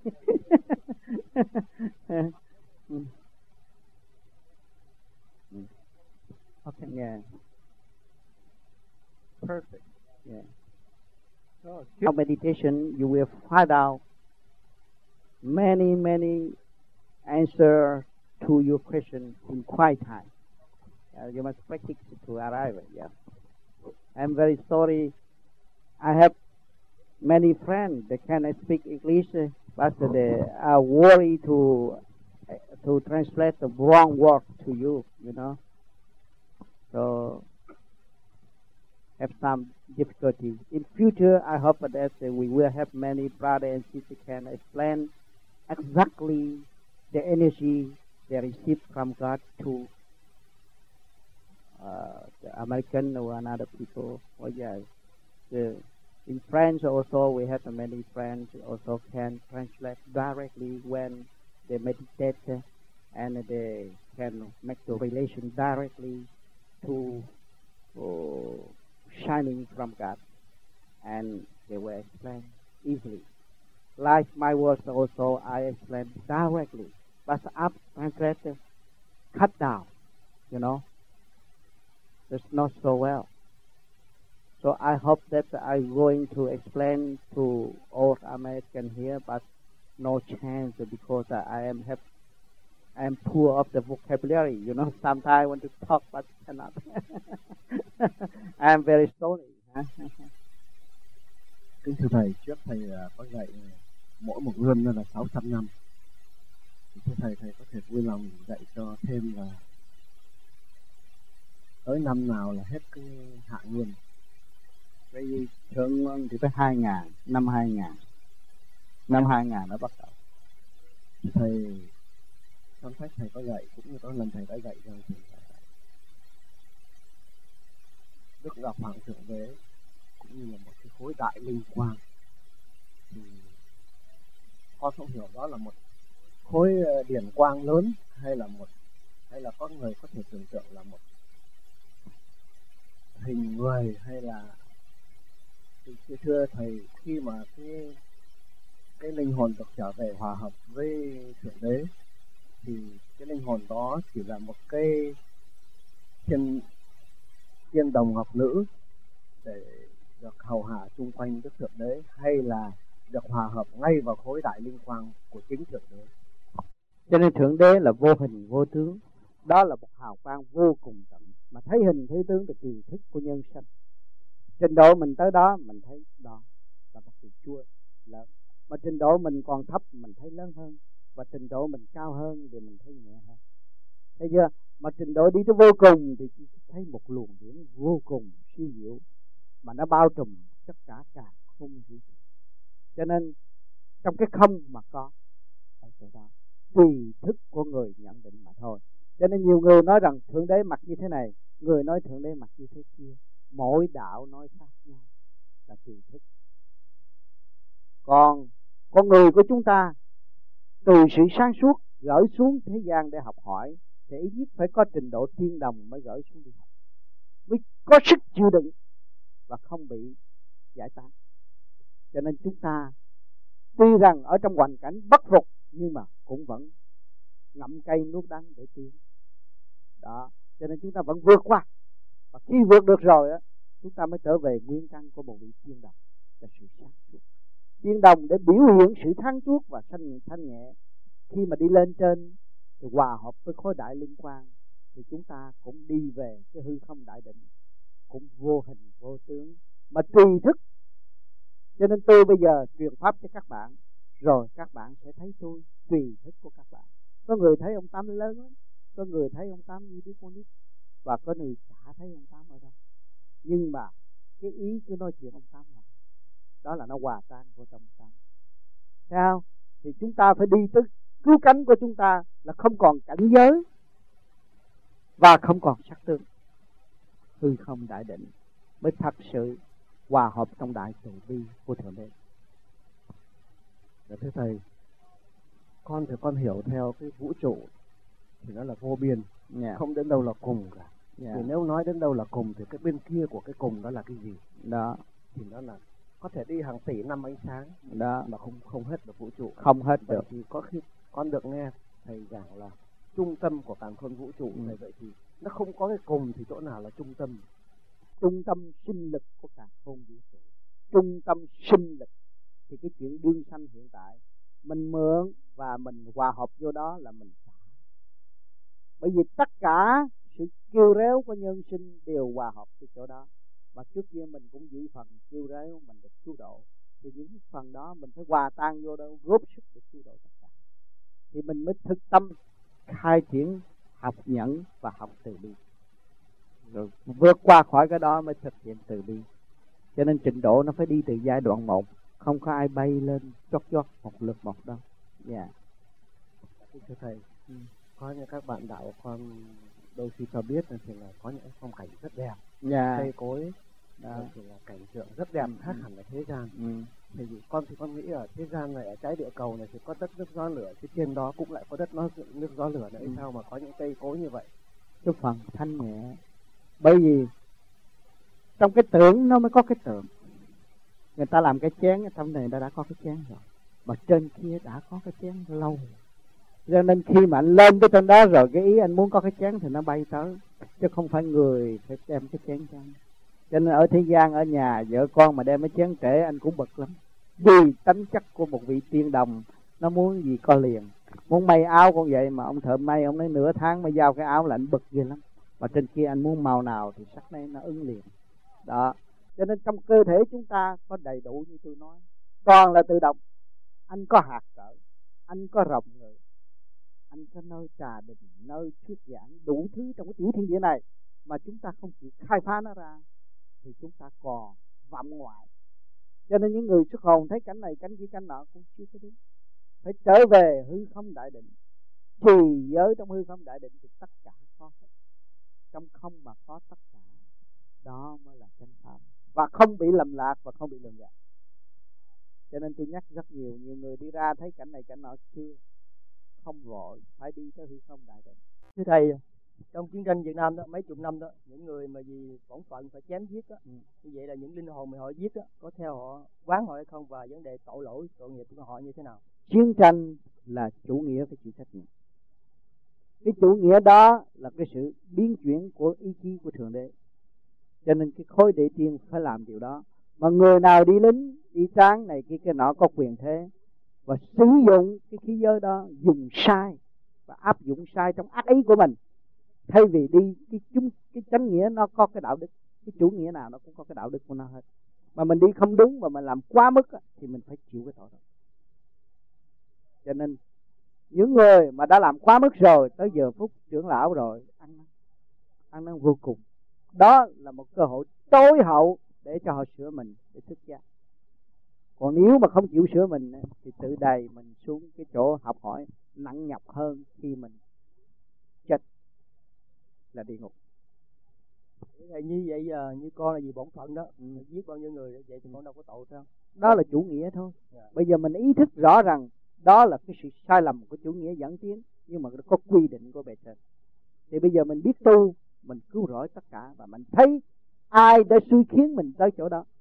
S1: Mm.
S3: Okay,
S1: Yeah.
S3: perfect.
S1: Yeah.
S3: So,
S1: Our meditation, you will find out many many answers to your question in quiet time. Uh, you must practice to arrive. Yeah. I'm very sorry. I have many friends that can speak English, uh, but they are worried to uh, to translate the wrong word to you. You know. So have some difficulty. In future, I hope that uh, we will have many brothers and sisters can explain exactly the energy they receive from God to uh, the American or another people. Oh yeah, the, in France also we have many friends also can translate directly when they meditate, uh, and they can make the relation directly to uh, shining from God, and they will explain easily. Like my words also, I explain directly, but up translated, cut down, you know. It's not so well. So I hope that I'm going to explain to all Americans here, but no chance because I am have I am poor of the vocabulary. You know, sometimes I want to talk but cannot. I am very sorry.
S2: Kính thưa thầy, trước thầy có dạy mỗi một gươm là sáu trăm năm. Thưa thầy, thầy có thể vui lòng dạy cho thêm là tới năm nào là hết cái hạ nguyên.
S1: Cái gì thượng thì tới hai ngàn, năm hai ngàn, năm hai ngàn nó bắt đầu.
S2: Thưa thầy, trong sách thầy có dạy cũng như có lần thầy đã dạy rằng thì Đức Ngọc Hoàng Thượng Đế cũng như là một cái khối đại linh quang, thì con không hiểu đó là một khối điển quang lớn hay là một hay là có người có thể tưởng tượng là một hình người, hay là thì thưa thầy, khi mà cái cái linh hồn được trở về hòa hợp với Thượng Đế thì cái linh hồn đó chỉ là một cái thiên thiên đồng ngọc nữ để được hầu hạ chung quanh Đức Thượng Đế, hay là được hòa hợp ngay vào khối đại linh quang của chính Thượng Đế.
S1: Cho nên Thượng Đế là vô hình vô tướng, đó là một hào quang vô cùng tận, mà thấy hình thấy tướng từ tiềm thức của nhân sinh. Trình độ mình tới đó mình thấy đó là một vị Chúa lớn, mà trình độ mình còn thấp mình thấy lớn hơn, và trình độ mình cao hơn thì mình thấy nhẹ hơn. Thấy chưa? Mà trình độ đi tới vô cùng thì chỉ thấy một luồng điển vô cùng siêu diệu, mà nó bao trùm tất cả cả không vũ trụ. Cho nên trong cái không mà có ở chỗ đó, tùy thức của người nhận định mà thôi. Cho nên nhiều người nói rằng Thượng Đế mặc như thế này, người nói Thượng Đế mặc như thế kia. Mỗi đạo nói khác nhau, là tùy thức. Còn con người của chúng ta từ sự sáng suốt gửi xuống thế gian để học hỏi, thì ít nhất phải có trình độ thiên đồng mới gửi xuống đi học, mới có sức chịu đựng và không bị giải tán. Cho nên chúng ta tuy rằng ở trong hoàn cảnh bất phục nhưng mà cũng vẫn ngậm cây nuốt đắng để tiến. Đó, cho nên chúng ta vẫn vượt qua. Và khi vượt được rồi á, chúng ta mới trở về nguyên căn của một vị thiên đồng, là sự sáng suốt. Thiên đồng để biểu hiện sự sáng suốt và thanh thanh nhẹ, khi mà đi lên trên thì hòa hợp với khối đại liên quan, thì chúng ta cũng đi về cái hư không đại định, cũng vô hình vô tướng mà tùy thức. Cho nên tôi bây giờ truyền pháp cho các bạn, rồi các bạn sẽ thấy tôi tùy thức của các bạn. Có người thấy ông Tám lớn lắm, có người thấy ông Tám như đứa con nít, và có người chả thấy ông Tám ở đâu. Nhưng mà cái ý cứ nói chuyện ông Tám là đó là nó hòa tan vô trong Tám. Sao? Thì chúng ta phải đi tới cứu cánh của chúng ta là không còn cảnh giới và không còn sắc tướng. Hư không đại định mới thật sự hòa hợp trong đại từ bi của Thượng Đế.
S2: Thưa Thầy, con thì con hiểu theo cái vũ trụ thì nó là vô biên, yeah. không đến đâu là cùng cả. Yeah. Thì nếu nói đến đâu là cùng thì cái bên kia của cái cùng đó là cái gì? Đó, thì nó là có thể đi hàng tỷ năm ánh sáng đó mà không không hết được vũ trụ.
S1: Không hết được.
S2: Thì có khi con được nghe Thầy giảng là trung tâm của càn khôn vũ trụ này, vậy thì nó không có cái cùng thì chỗ nào là trung tâm?
S1: Trung tâm sinh lực của càn khôn vũ trụ, trung tâm sinh lực thì cái chuyện đương sanh hiện tại mình mượn và mình hòa hợp vô đó là mình xả. Bởi vì tất cả sự kêu réo của nhân sinh đều hòa hợp cái chỗ đó. Và trước kia mình cũng giữ phần kêu réo mình được cứu độ, thì những phần đó mình phải hòa tan vô đó, góp sức để cứu độ tất cả. Thì mình mới thực tâm khai triển học nhẫn và học từ bi, rồi vượt qua khỏi cái đó mới thực hiện từ bi. Cho nên trình độ nó phải đi từ giai đoạn một, không có ai bay lên chót chót một lượt một đâu. Dạ.
S2: Yeah. Thưa Thầy, ừ. có những các bạn đạo con đôi khi cho biết thì là có những phong cảnh rất đẹp,
S1: yeah.
S2: cây cối, đó thì là cảnh tượng rất đẹp, khác hẳn ở thế gian.
S1: Ừ.
S2: Thì con thì con nghĩ ở thế gian này, ở trái địa cầu này thì có đất nước gió lửa, chứ trên đó cũng lại có đất nước gió lửa nữa. Ừ. Sao mà có những cây cối như vậy?
S1: Cái phần thanh nhẹ, bởi vì trong cái tưởng nó mới có cái tượng. Người ta làm cái chén trong này đã đã có cái chén rồi, mà trên kia đã có cái chén lâu. Cho nên khi mà anh lên tới trên đó rồi, cái ý anh muốn có cái chén thì nó bay tới, chứ không phải người phải đem cái chén cho anh. Cho nên ở thế gian, ở nhà vợ con mà đem cái chén trễ anh cũng bực lắm. Vì tính chất của một vị tiên đồng, nó muốn gì có liền. Muốn may áo cũng vậy, mà ông thợ may ông nói nửa tháng mới giao cái áo là anh bực ghê lắm. Mà trên kia anh muốn màu nào thì sắc này nó ứng liền. Đó. Cho nên trong cơ thể chúng ta có đầy đủ như tôi nói, toàn là tự động. Anh có hạt cỡ, anh có rộng người, anh có nơi trà đình, nơi thuyết giảng, đủ thứ trong cái tiểu thiên địa này mà chúng ta không chịu khai phá nó ra thì chúng ta còn vọng ngoại. Cho nên những người xuất hồn thấy cảnh này cảnh kia cảnh nọ cũng chưa có đúng. Phải trở về hư không đại định. Thì giới trong hư không đại định thì tất cả có hết. Trong không mà có tất cả, đó mới là chánh pháp, và không bị lầm lạc và không bị lường gạt. Cho nên tôi nhắc rất nhiều, nhiều người đi ra thấy cảnh này cảnh nọ chưa, không vội, phải đi tới hư không đại định.
S5: Thưa Thầy, trong chiến tranh Việt Nam đó, mấy chục năm đó, những người mà vì bổn phận phải chém giết đó, ừ. như vậy là những linh hồn mà họ giết đó, có theo họ quán họ hay không, và vấn đề tội lỗi, tội nghiệp của họ như thế nào?
S1: Chiến tranh là chủ nghĩa phải chịu trách nhiệm. Cái chủ nghĩa đó là cái sự biến chuyển của ý chí của Thượng Đế. Cho nên cái khối đệ tiên phải làm điều đó. Mà người nào đi lính, đi tráng này kia cái nọ có quyền thế, và sử dụng cái khí giới đó dùng sai và áp dụng sai trong ác ý của mình, thay vì đi cái chúng cái chánh nghĩa nó có cái đạo đức, cái chủ nghĩa nào nó cũng có cái đạo đức của nó hết. Mà mình đi không đúng và mình làm quá mức thì mình phải chịu cái tội đó. Cho nên những người mà đã làm quá mức rồi, tới giờ phút trưởng lão rồi, ăn năn, ăn năn vô cùng. Đó là một cơ hội tối hậu để cho họ sửa mình, để thức giác. Còn nếu mà không chịu sửa mình thì tự đầy mình xuống cái chỗ học hỏi nặng nhọc hơn, khi mình chết là địa ngục.
S5: Như vậy giờ như con là vì bổn phận đó, ừ. giết bao nhiêu người vậy thì con đâu có tội sao?
S1: Đó là chủ nghĩa thôi. Yeah. Bây giờ mình ý thức rõ rằng đó là cái sự sai lầm của chủ nghĩa dẫn tiến, nhưng mà nó có quy định của bề trên. Thì bây giờ mình biết tu, mình cứu rỗi tất cả, và mình thấy ai đã xui khiến mình tới chỗ đó.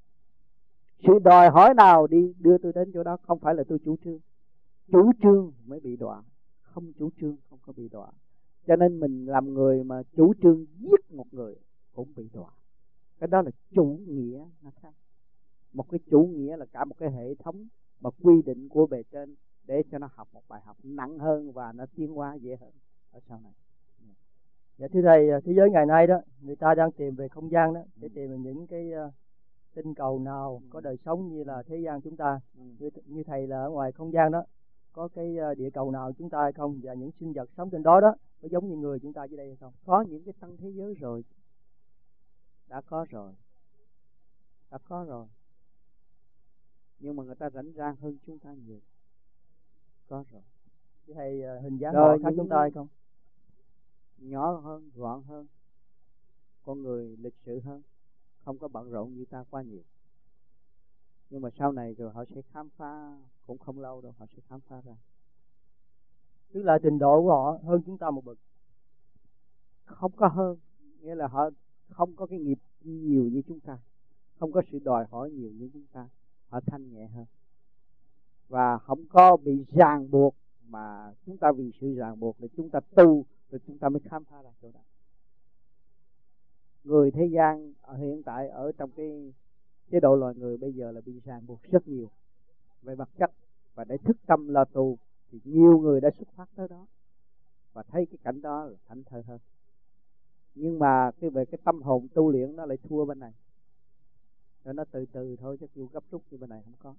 S1: Sự đòi hỏi nào đi đưa tôi đến chỗ đó, không phải là tôi chủ trương. Chủ trương mới bị đọa, không chủ trương không có bị đọa. Cho nên mình làm người mà chủ trương giết một người cũng bị đọa. Cái đó là chủ nghĩa nó khác. Một cái chủ nghĩa là cả một cái hệ thống mà quy định của bề trên để cho nó học một bài học nặng hơn và nó tiến hóa dễ hơn ở sau này.
S5: Dạ thưa thầy, thế giới ngày nay đó, người ta đang tìm về không gian đó, để tìm về những cái uh, tinh cầu nào có đời sống như là thế gian chúng ta. Ừ. Như, như thầy là ở ngoài không gian đó, có cái uh, địa cầu nào chúng ta hay không, và những sinh vật sống trên đó đó có giống như người chúng ta dưới đây hay không?
S1: Có những cái tân thế giới rồi, đã có rồi, đã có rồi, nhưng mà người ta rảnh rang hơn chúng ta nhiều. Có rồi.
S5: Thưa thầy, uh, hình dáng
S1: rồi,
S5: họ khác chúng ta hay không?
S1: Nhỏ hơn, gọn hơn, con người lịch sự hơn, không có bận rộn như ta quá nhiều. Nhưng mà sau này rồi họ sẽ khám phá, cũng không lâu đâu họ sẽ khám phá ra.
S5: Tức là trình độ của họ hơn chúng ta một bậc.
S1: Không có hơn, nghĩa là họ không có cái nghiệp nhiều như chúng ta, không có sự đòi hỏi nhiều như chúng ta, họ thanh nhẹ hơn và không có bị ràng buộc, mà chúng ta vì sự ràng buộc để chúng ta tu rồi chúng ta mới khám phá ra chỗ đó. Người thế gian hiện tại ở trong cái chế độ loài người bây giờ là bị ràng buộc rất nhiều về vật chất, và để thức tâm lo tu thì nhiều người đã xuất phát tới đó và thấy cái cảnh đó là thảnh thơi hơn. Nhưng mà cái về cái tâm hồn tu luyện nó lại thua bên này, rồi nó từ từ thôi, chứ kêu gấp rút như bên này không có.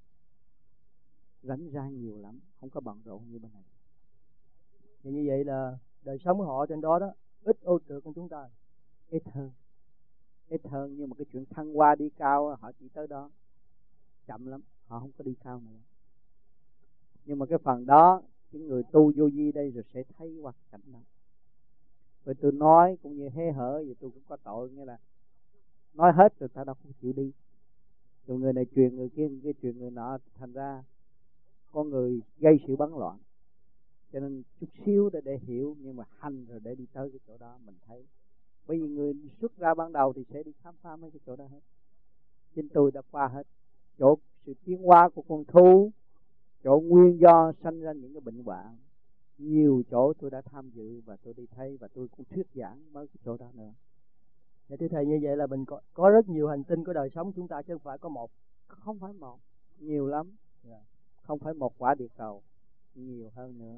S1: Rảnh rang nhiều lắm, không có bận rộn như bên này.
S5: Thì như vậy là đời sống của họ trên đó đó ít ô trượt hơn chúng ta.
S1: Ít hơn, ít hơn, nhưng mà cái chuyện thăng hoa đi cao họ chỉ tới đó, chậm lắm, họ không có đi cao nữa. Nhưng mà cái phần đó những người tu vô vi đây rồi sẽ thấy qua cảnh đó. Rồi tôi nói cũng như hé hở vậy, tôi cũng có tội, nghĩa là nói hết rồi ta đâu không chịu đi. Rồi người này truyền người kia, người kia truyền người nọ, thành ra con người gây sự bấn loạn. Cho nên chút xíu để, để hiểu, nhưng mà hành rồi để đi tới cái chỗ đó mình thấy. Bởi vì người xuất ra ban đầu thì sẽ đi khám phá mấy cái chỗ đó hết. Chính tôi đã qua hết chỗ sự tiến hóa của con thú, chỗ nguyên do sanh ra những cái bệnh hoạn. Nhiều chỗ tôi đã tham dự và tôi đi thấy, và tôi cũng thuyết giảng mới cái chỗ đó nữa.
S5: Dạ thưa thầy, như vậy là mình có, có rất nhiều hành tinh có đời sống chúng ta, chứ không phải có một.
S1: Không phải một, nhiều lắm. Yeah. Không phải một quả địa cầu, nhiều hơn nữa.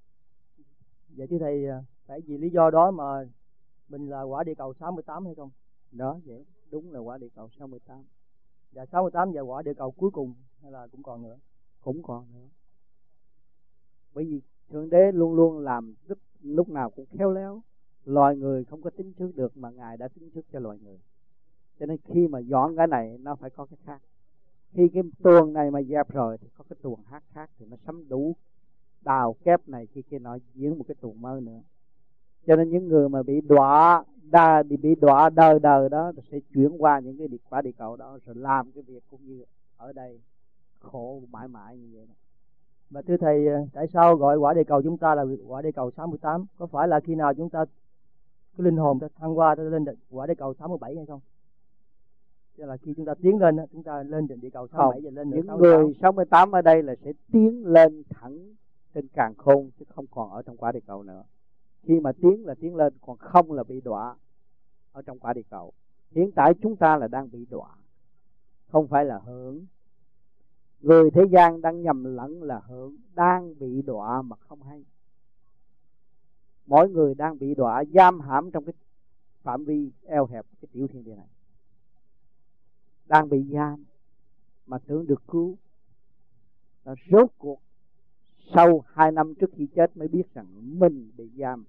S5: Dạ thưa thầy, tại vì lý do đó mà mình là quả địa cầu sáu mươi tám hay không?
S1: Đó, vậy đúng là quả địa cầu sáu mươi tám.
S5: Dạ sáu mươi tám và quả địa cầu cuối cùng hay là cũng còn nữa?
S1: Cũng còn nữa. Bởi vì Thượng Đế luôn luôn làm rất, lúc nào cũng khéo léo. Loài người không có tính trước được, mà Ngài đã tính trước cho loài người. Cho nên khi mà dọn cái này nó phải có cái khác. Khi cái tuồng này mà dẹp rồi thì có cái tuồng hát khác, thì nó sắm đủ đào kép này khi kia nọ diễn một cái tuồng mới nữa. Cho nên những người mà bị đọa đa đi bị đọa đời đời đó sẽ chuyển qua những cái địa quả địa cầu đó, rồi làm cái việc cũng như ở đây, khổ mãi mãi như vậy đó.
S5: Mà thưa thầy, tại sao gọi quả địa cầu chúng ta là quả địa cầu sáu mươi tám? Có phải là khi nào chúng ta cái linh hồn ta thăng qua ta lên quả địa cầu sáu mươi bảy hay không? Tức là khi chúng ta tiến lên, chúng ta lên trên địa cầu sáu mươi bảy và lên nữa
S1: những
S5: sáu mươi tám.
S1: người sáu mươi tám ở đây là sẽ tiến lên thẳng trên càn khôn, chứ không còn ở trong quả địa cầu nữa. Khi mà tiến là tiến lên, còn không là bị đọa ở trong quả địa cầu. Hiện tại chúng ta là đang bị đọa, không phải là hưởng. Người thế gian đang nhầm lẫn là hưởng, đang bị đọa mà không hay. Mỗi người đang bị đọa, giam hãm trong cái phạm vi eo hẹp cái tiểu thiên địa này, đang bị giam mà tưởng được cứu. Và rốt cuộc sau hai năm trước khi chết mới biết rằng mình bị giam,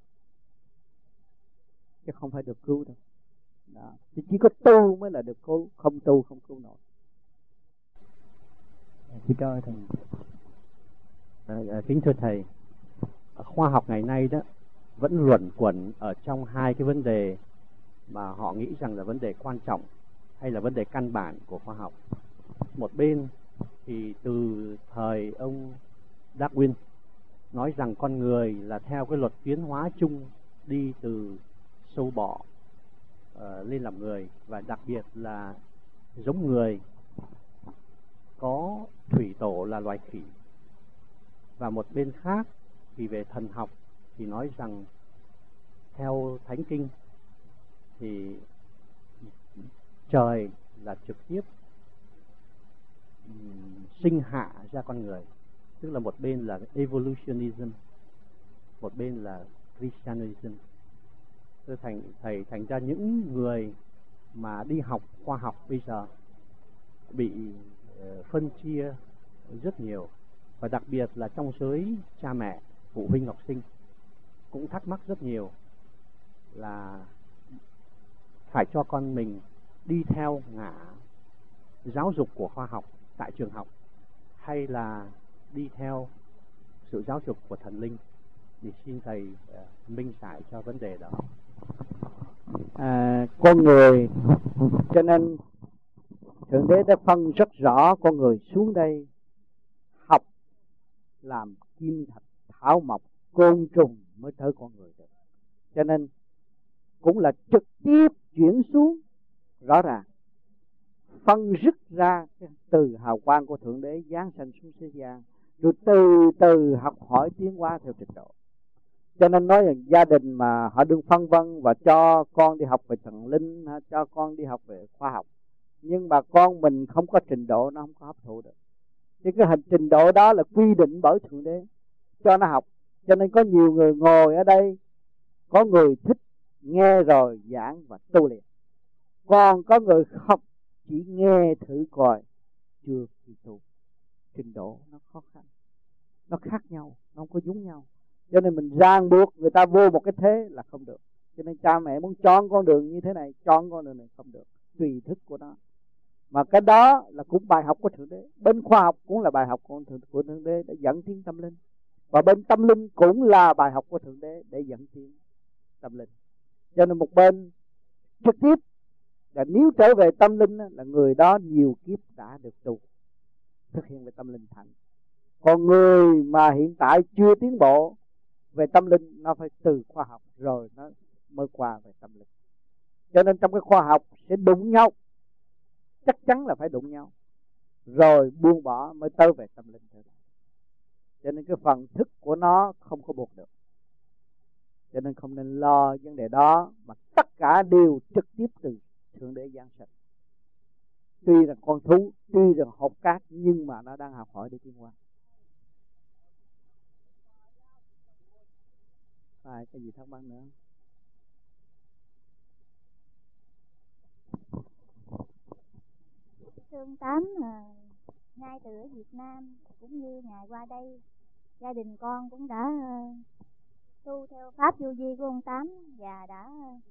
S1: chứ không phải được cứu đâu. Đó. Thì chỉ có tu mới là được cứu, không tu không cứu nổi.
S2: Xin cảm ơn thầy. À, kính thưa thầy, khoa học ngày nay đó vẫn luẩn quẩn ở trong hai cái vấn đề mà họ nghĩ rằng là vấn đề quan trọng hay là vấn đề căn bản của khoa học. Một bên thì từ thời ông Darwin nói rằng con người là theo cái luật tiến hóa chung đi từ sâu bọ uh, lên làm người, và đặc biệt là giống người có thủy tổ là loài khỉ. Và một bên khác thì về thần học thì nói rằng theo Thánh Kinh thì trời là trực tiếp um, sinh hạ ra con người,
S6: tức là một bên là evolutionism, một bên là Christianism. Tôi thành thầy thành ra những người mà đi học khoa học bây giờ bị uh, phân chia rất nhiều, và đặc biệt là trong giới cha mẹ, phụ huynh, học sinh cũng thắc mắc rất nhiều là phải cho con mình đi theo ngã giáo dục của khoa học tại trường học hay là đi theo sự giáo dục của thần linh. Thì xin thầy uh, minh giải cho vấn đề đó.
S1: À, con người, cho nên Thượng Đế đã phân rất rõ con người xuống đây học làm kim thạch, thảo mộc, côn trùng mới tới con người được. Cho nên cũng là trực tiếp chuyển xuống, rõ ràng phân rứt ra từ hào quang của Thượng Đế giáng sanh xuống thế gian, rồi từ từ học hỏi tiến hóa theo trình độ. Cho nên nói rằng gia đình mà họ đừng phân vân và cho con đi học về thần linh, cho con đi học về khoa học, nhưng mà con mình không có trình độ, nó không có hấp thụ được. Chứ cái hình trình độ đó là quy định bởi Thượng Đế cho nó học. Cho nên có nhiều người ngồi ở đây, có người thích nghe rồi giảng và tu luyện, còn có người không, chỉ nghe thử coi, chưa đi tu. Trình độ nó khó khăn, nó khác nhau, nó không có giống nhau. Cho nên mình ràng buộc người ta vô một cái thế là không được. Cho nên cha mẹ muốn chọn con đường như thế này, chọn con đường này không được, tùy thức của nó. Mà cái đó là cũng bài học của Thượng Đế. Bên khoa học cũng là bài học của Thượng, của Thượng Đế để dẫn tiến tâm linh. Và bên tâm linh cũng là bài học của Thượng Đế để dẫn tiến tâm linh. Cho nên một bên trực tiếp là nếu trở về tâm linh là người đó nhiều kiếp đã được tu, thực hiện về tâm linh thành. Còn người mà hiện tại chưa tiến bộ về tâm linh, nó phải từ khoa học rồi nó mới qua về tâm linh. Cho nên trong cái khoa học sẽ đụng nhau, chắc chắn là phải đụng nhau, rồi buông bỏ mới tới về tâm linh thôi. Cho nên cái phần thức của nó không có buộc được. Cho nên không nên lo vấn đề đó, mà tất cả đều trực tiếp từ Thượng Đế giáng sinh. Tuy là con thú, tuy là hột cát, nhưng mà nó đang học hỏi để tiến hóa. Phải cái gì thắc mắc nữa?
S7: Thương Tám à, ngay từ ở Việt Nam cũng như Ngài qua đây, gia đình con cũng đã uh, tu theo pháp vô vi của ông Tám và đã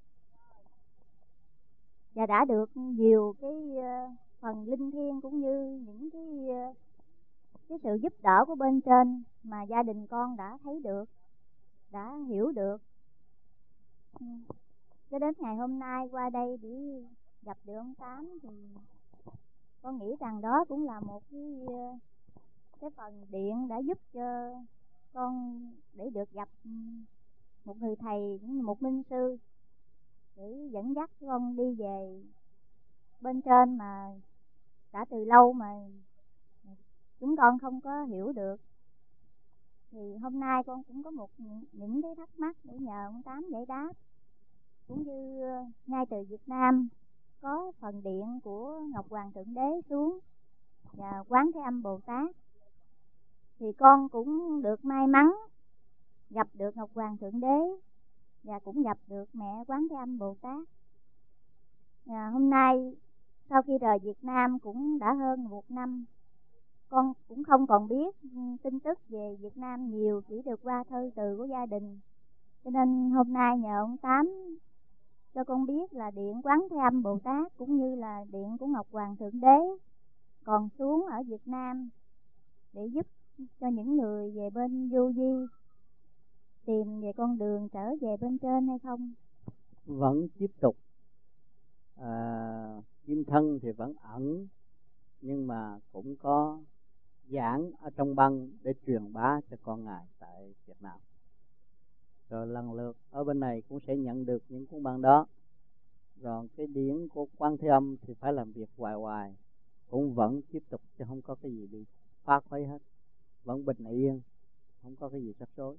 S7: và đã được nhiều cái uh, phần linh thiêng cũng như những cái uh, cái sự giúp đỡ của bên trên mà gia đình con đã thấy được, đã hiểu được. Ừ. Cho đến ngày hôm nay qua đây để gặp được ông Tám thì con nghĩ rằng đó cũng là một cái cái phần điện đã giúp cho con để được gặp một người thầy, một minh sư để dẫn dắt con đi về bên trên mà đã từ lâu mà chúng con không có hiểu được. Thì hôm nay con cũng có một những cái thắc mắc để nhờ ông Tám giải đáp. Cũng như ngay từ Việt Nam có phần điện của Ngọc Hoàng Thượng Đế xuống và Quán Thế Âm Bồ Tát, thì con cũng được may mắn gặp được Ngọc Hoàng Thượng Đế và cũng gặp được mẹ Quán Thế Âm Bồ Tát. À, hôm nay sau khi rời Việt Nam cũng đã hơn một năm, con cũng không còn biết tin tức về Việt Nam nhiều, chỉ được qua thư từ của gia đình. Cho nên hôm nay nhờ ông Tám cho con biết là điện Quán Thế Âm Bồ Tát cũng như là điện của Ngọc Hoàng Thượng Đế còn xuống ở Việt Nam để giúp cho những người về bên vô vi tìm về con đường trở về bên trên hay không?
S1: Vẫn tiếp tục. À, kim thân thì vẫn ẩn, nhưng mà cũng có giảng ở trong băng để truyền bá cho con ngài tại Việt Nam. Rồi lần lượt ở bên này cũng sẽ nhận được những cuốn băng đó. Rồi cái điển của Quán Thế Âm thì phải làm việc hoài hoài, cũng vẫn tiếp tục, chứ không có cái gì bị phá khuấy hết, vẫn bình yên, không có cái gì rắc rối.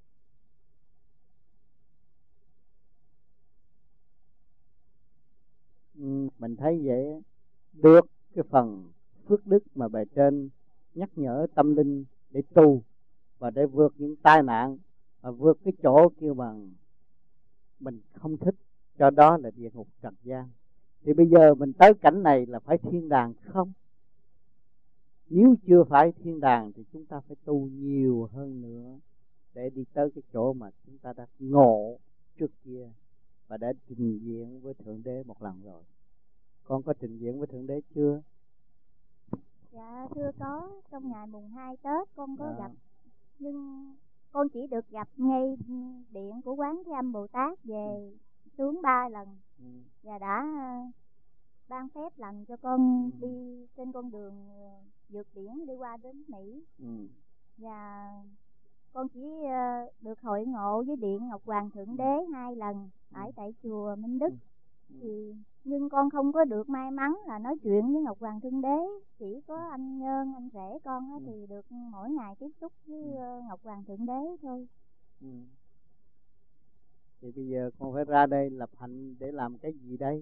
S1: Ừ, mình thấy vậy được cái phần phước đức mà bề trên nhắc nhở tâm linh để tu và để vượt những tai nạn và vượt cái chỗ kêu bằng mình không thích, cho đó là địa ngục trần gian. Thì bây giờ mình tới cảnh này là phải thiên đàng không? Nếu chưa phải thiên đàng thì chúng ta phải tu nhiều hơn nữa để đi tới cái chỗ mà chúng ta đã ngộ trước kia và đã trình diện với Thượng Đế một lần rồi. Con có trình diện với Thượng Đế chưa?
S7: Dạ thưa có, trong ngày mùng hai Tết con có
S1: à.
S7: gặp, nhưng con chỉ được gặp ngay điện của Quán Thế Âm Bồ Tát về xuống ba lần. ừ. Và đã ban phép lành cho con ừ. đi trên con đường vượt biển đi qua đến Mỹ. ừ. Và con chỉ được hội ngộ với Điện Ngọc Hoàng Thượng Đế hai lần ở tại chùa Minh Đức. ừ. Thì nhưng con không có được may mắn là nói chuyện với Ngọc Hoàng Thượng Đế, chỉ có anh Nhơn, anh rể con á, thì được mỗi ngày tiếp xúc với Ngọc Hoàng Thượng Đế thôi.
S1: ừ. Thì bây giờ con phải ra đây lập hạnh để làm cái gì đây?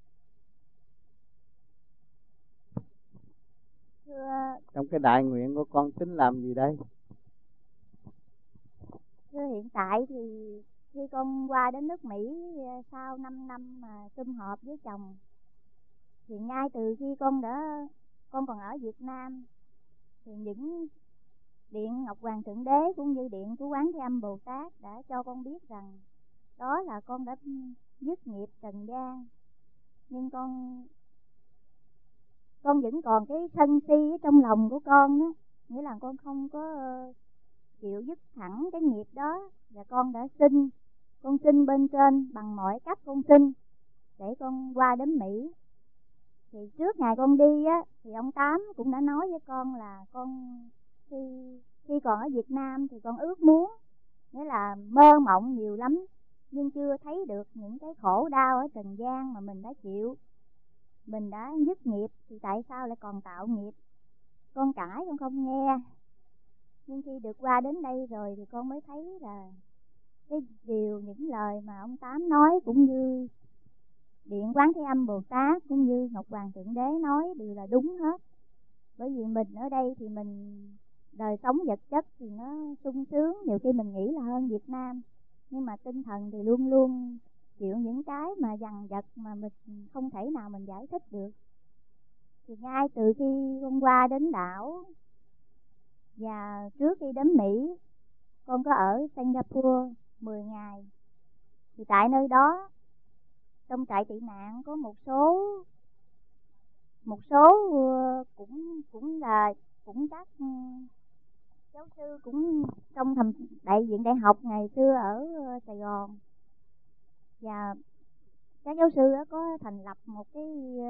S7: Thưa...
S1: Trong cái đại nguyện của con tính làm gì đây?
S7: Thưa hiện tại thì khi con qua đến nước Mỹ sau năm năm mà sum họp với chồng, thì ngay từ khi con đã con còn ở Việt Nam thì những Điện Ngọc Hoàng Thượng Đế cũng như điện của Quán Thế Âm Bồ Tát đã cho con biết rằng đó là con đã dứt nghiệp trần gian. Nhưng con con vẫn còn cái sân si ở trong lòng của con đó, nghĩa là con không có chịu dứt thẳng cái nghiệp đó. Và con đã xin, con xin bên trên bằng mọi cách con xin để con qua đến Mỹ. Thì trước ngày con đi á, thì ông Tám cũng đã nói với con là con khi khi còn ở Việt Nam thì con ước muốn, nghĩa là mơ mộng nhiều lắm, nhưng chưa thấy được những cái khổ đau ở trần gian mà mình đã chịu. Mình đã dứt nghiệp thì tại sao lại còn tạo nghiệp? Con cãi, con không nghe. Nhưng khi được qua đến đây rồi thì con mới thấy là cái điều, những lời mà ông Tám nói cũng như Điện Quán Thế Âm Bồ Tát cũng như Ngọc Hoàng Thượng Đế nói đều là đúng hết. Bởi vì mình ở đây thì mình đời sống vật chất thì nó sung sướng, nhiều khi mình nghĩ là hơn Việt Nam, nhưng mà tinh thần thì luôn luôn chịu những cái mà dằn vặt mà mình không thể nào mình giải thích được. Thì ngay từ khi con qua đến đảo và trước khi đến Mỹ, con có ở Singapore mười ngày. Thì tại nơi đó, trong trại tị nạn có một số một số cũng cũng là cũng các giáo sư cũng trong thầm đại viện đại học ngày xưa ở Sài Gòn. Và các giáo sư đó có thành lập một cái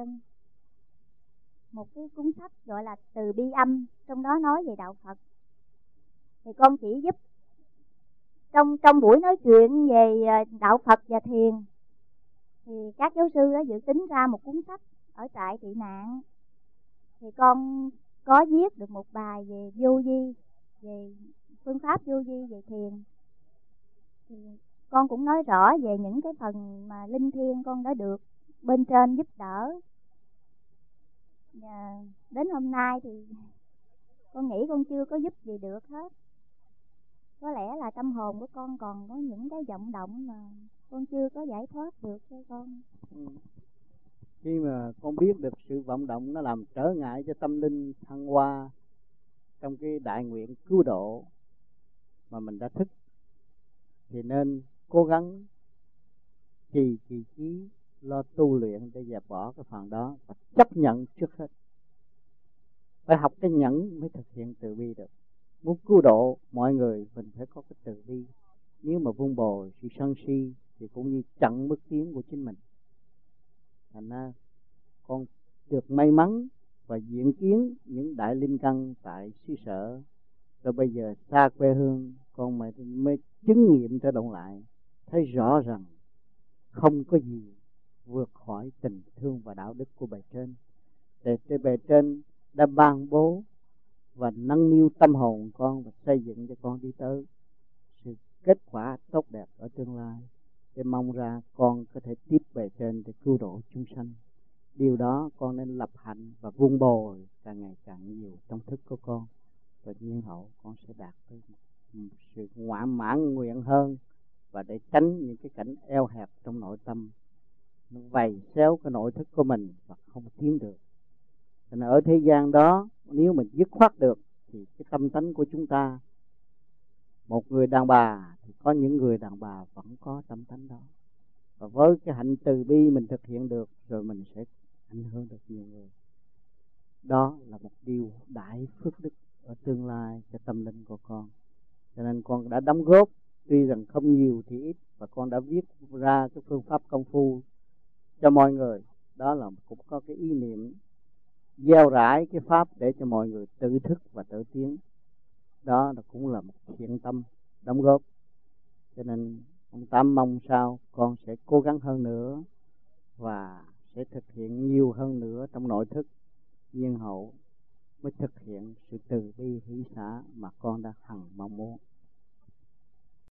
S7: một cái cuốn sách gọi là Từ Bi Âm, trong đó nói về đạo Phật. Thì con chỉ giúp trong trong buổi nói chuyện về đạo Phật và thiền, thì các giáo sư đó dự tính ra một cuốn sách ở trại tị nạn. Thì con có viết được một bài về vô vi, về phương pháp vô vi, về thiền. Thì con cũng nói rõ về những cái phần mà linh thiêng con đã được bên trên giúp đỡ. Và đến hôm nay thì con nghĩ con chưa có giúp gì được hết. Có lẽ là tâm hồn của con còn có những cái vọng động mà con chưa có giải thoát được cho con.
S1: ừ. Khi mà con biết được sự vọng động nó làm trở ngại cho tâm linh thăng hoa trong cái đại nguyện cứu độ mà mình đã thức, thì nên cố gắng trì trì trí lo tu luyện để dẹp bỏ cái phần đó và chấp nhận trước hết. Phải học cái nhẫn mới thực hiện từ bi được. Muốn cứu độ mọi người mình phải có cái từ bi. Nếu mà vun bồi sự sân si thì cũng như chặn bước tiến của chính mình. Thành ra con được may mắn và diện kiến những đại linh căn tại xứ sở. Rồi bây giờ xa quê hương con mới, mới chứng nghiệm trở động lại, thấy rõ rằng không có gì vượt khỏi tình thương và đạo đức của bề trên. Để, để bề trên đã ban bố và nâng niu tâm hồn con và xây dựng cho con đi tới sự kết quả tốt đẹp ở tương lai, để mong ra con có thể tiếp bề trên để cứu độ chúng sanh. Điều đó con nên lập hạnh và vun bồi càng ngày càng nhiều trong thức của con. và nhiên hậu con sẽ đạt tới một sự ngoạn mãn nguyện hơn, và để tránh những cái cảnh eo hẹp trong nội tâm, nó vầy xéo cái nội thức của mình và không tiến được. Cho nên ở thế gian đó, nếu mình dứt khoát được thì cái tâm tánh của chúng ta, một người đàn bà thì có những người đàn bà vẫn có tâm tánh đó, và với cái hạnh từ bi mình thực hiện được rồi mình sẽ ảnh hưởng được nhiều người. Đó là một điều đại phước đức ở tương lai cho tâm linh của con. Cho nên con đã đóng góp, tuy rằng không nhiều thì ít, và con đã viết ra cái phương pháp công phu cho mọi người. Đó là cũng có cái ý niệm gieo rải cái pháp để cho mọi người tự thức và tự tiến. Đó là cũng là một thiện tâm đóng góp. Cho nên ông Tám mong sao con sẽ cố gắng hơn nữa và sẽ thực hiện nhiều hơn nữa trong nội thức, nhiên hậu mới thực hiện sự từ bi hỷ xả mà con đã hằng mong muốn.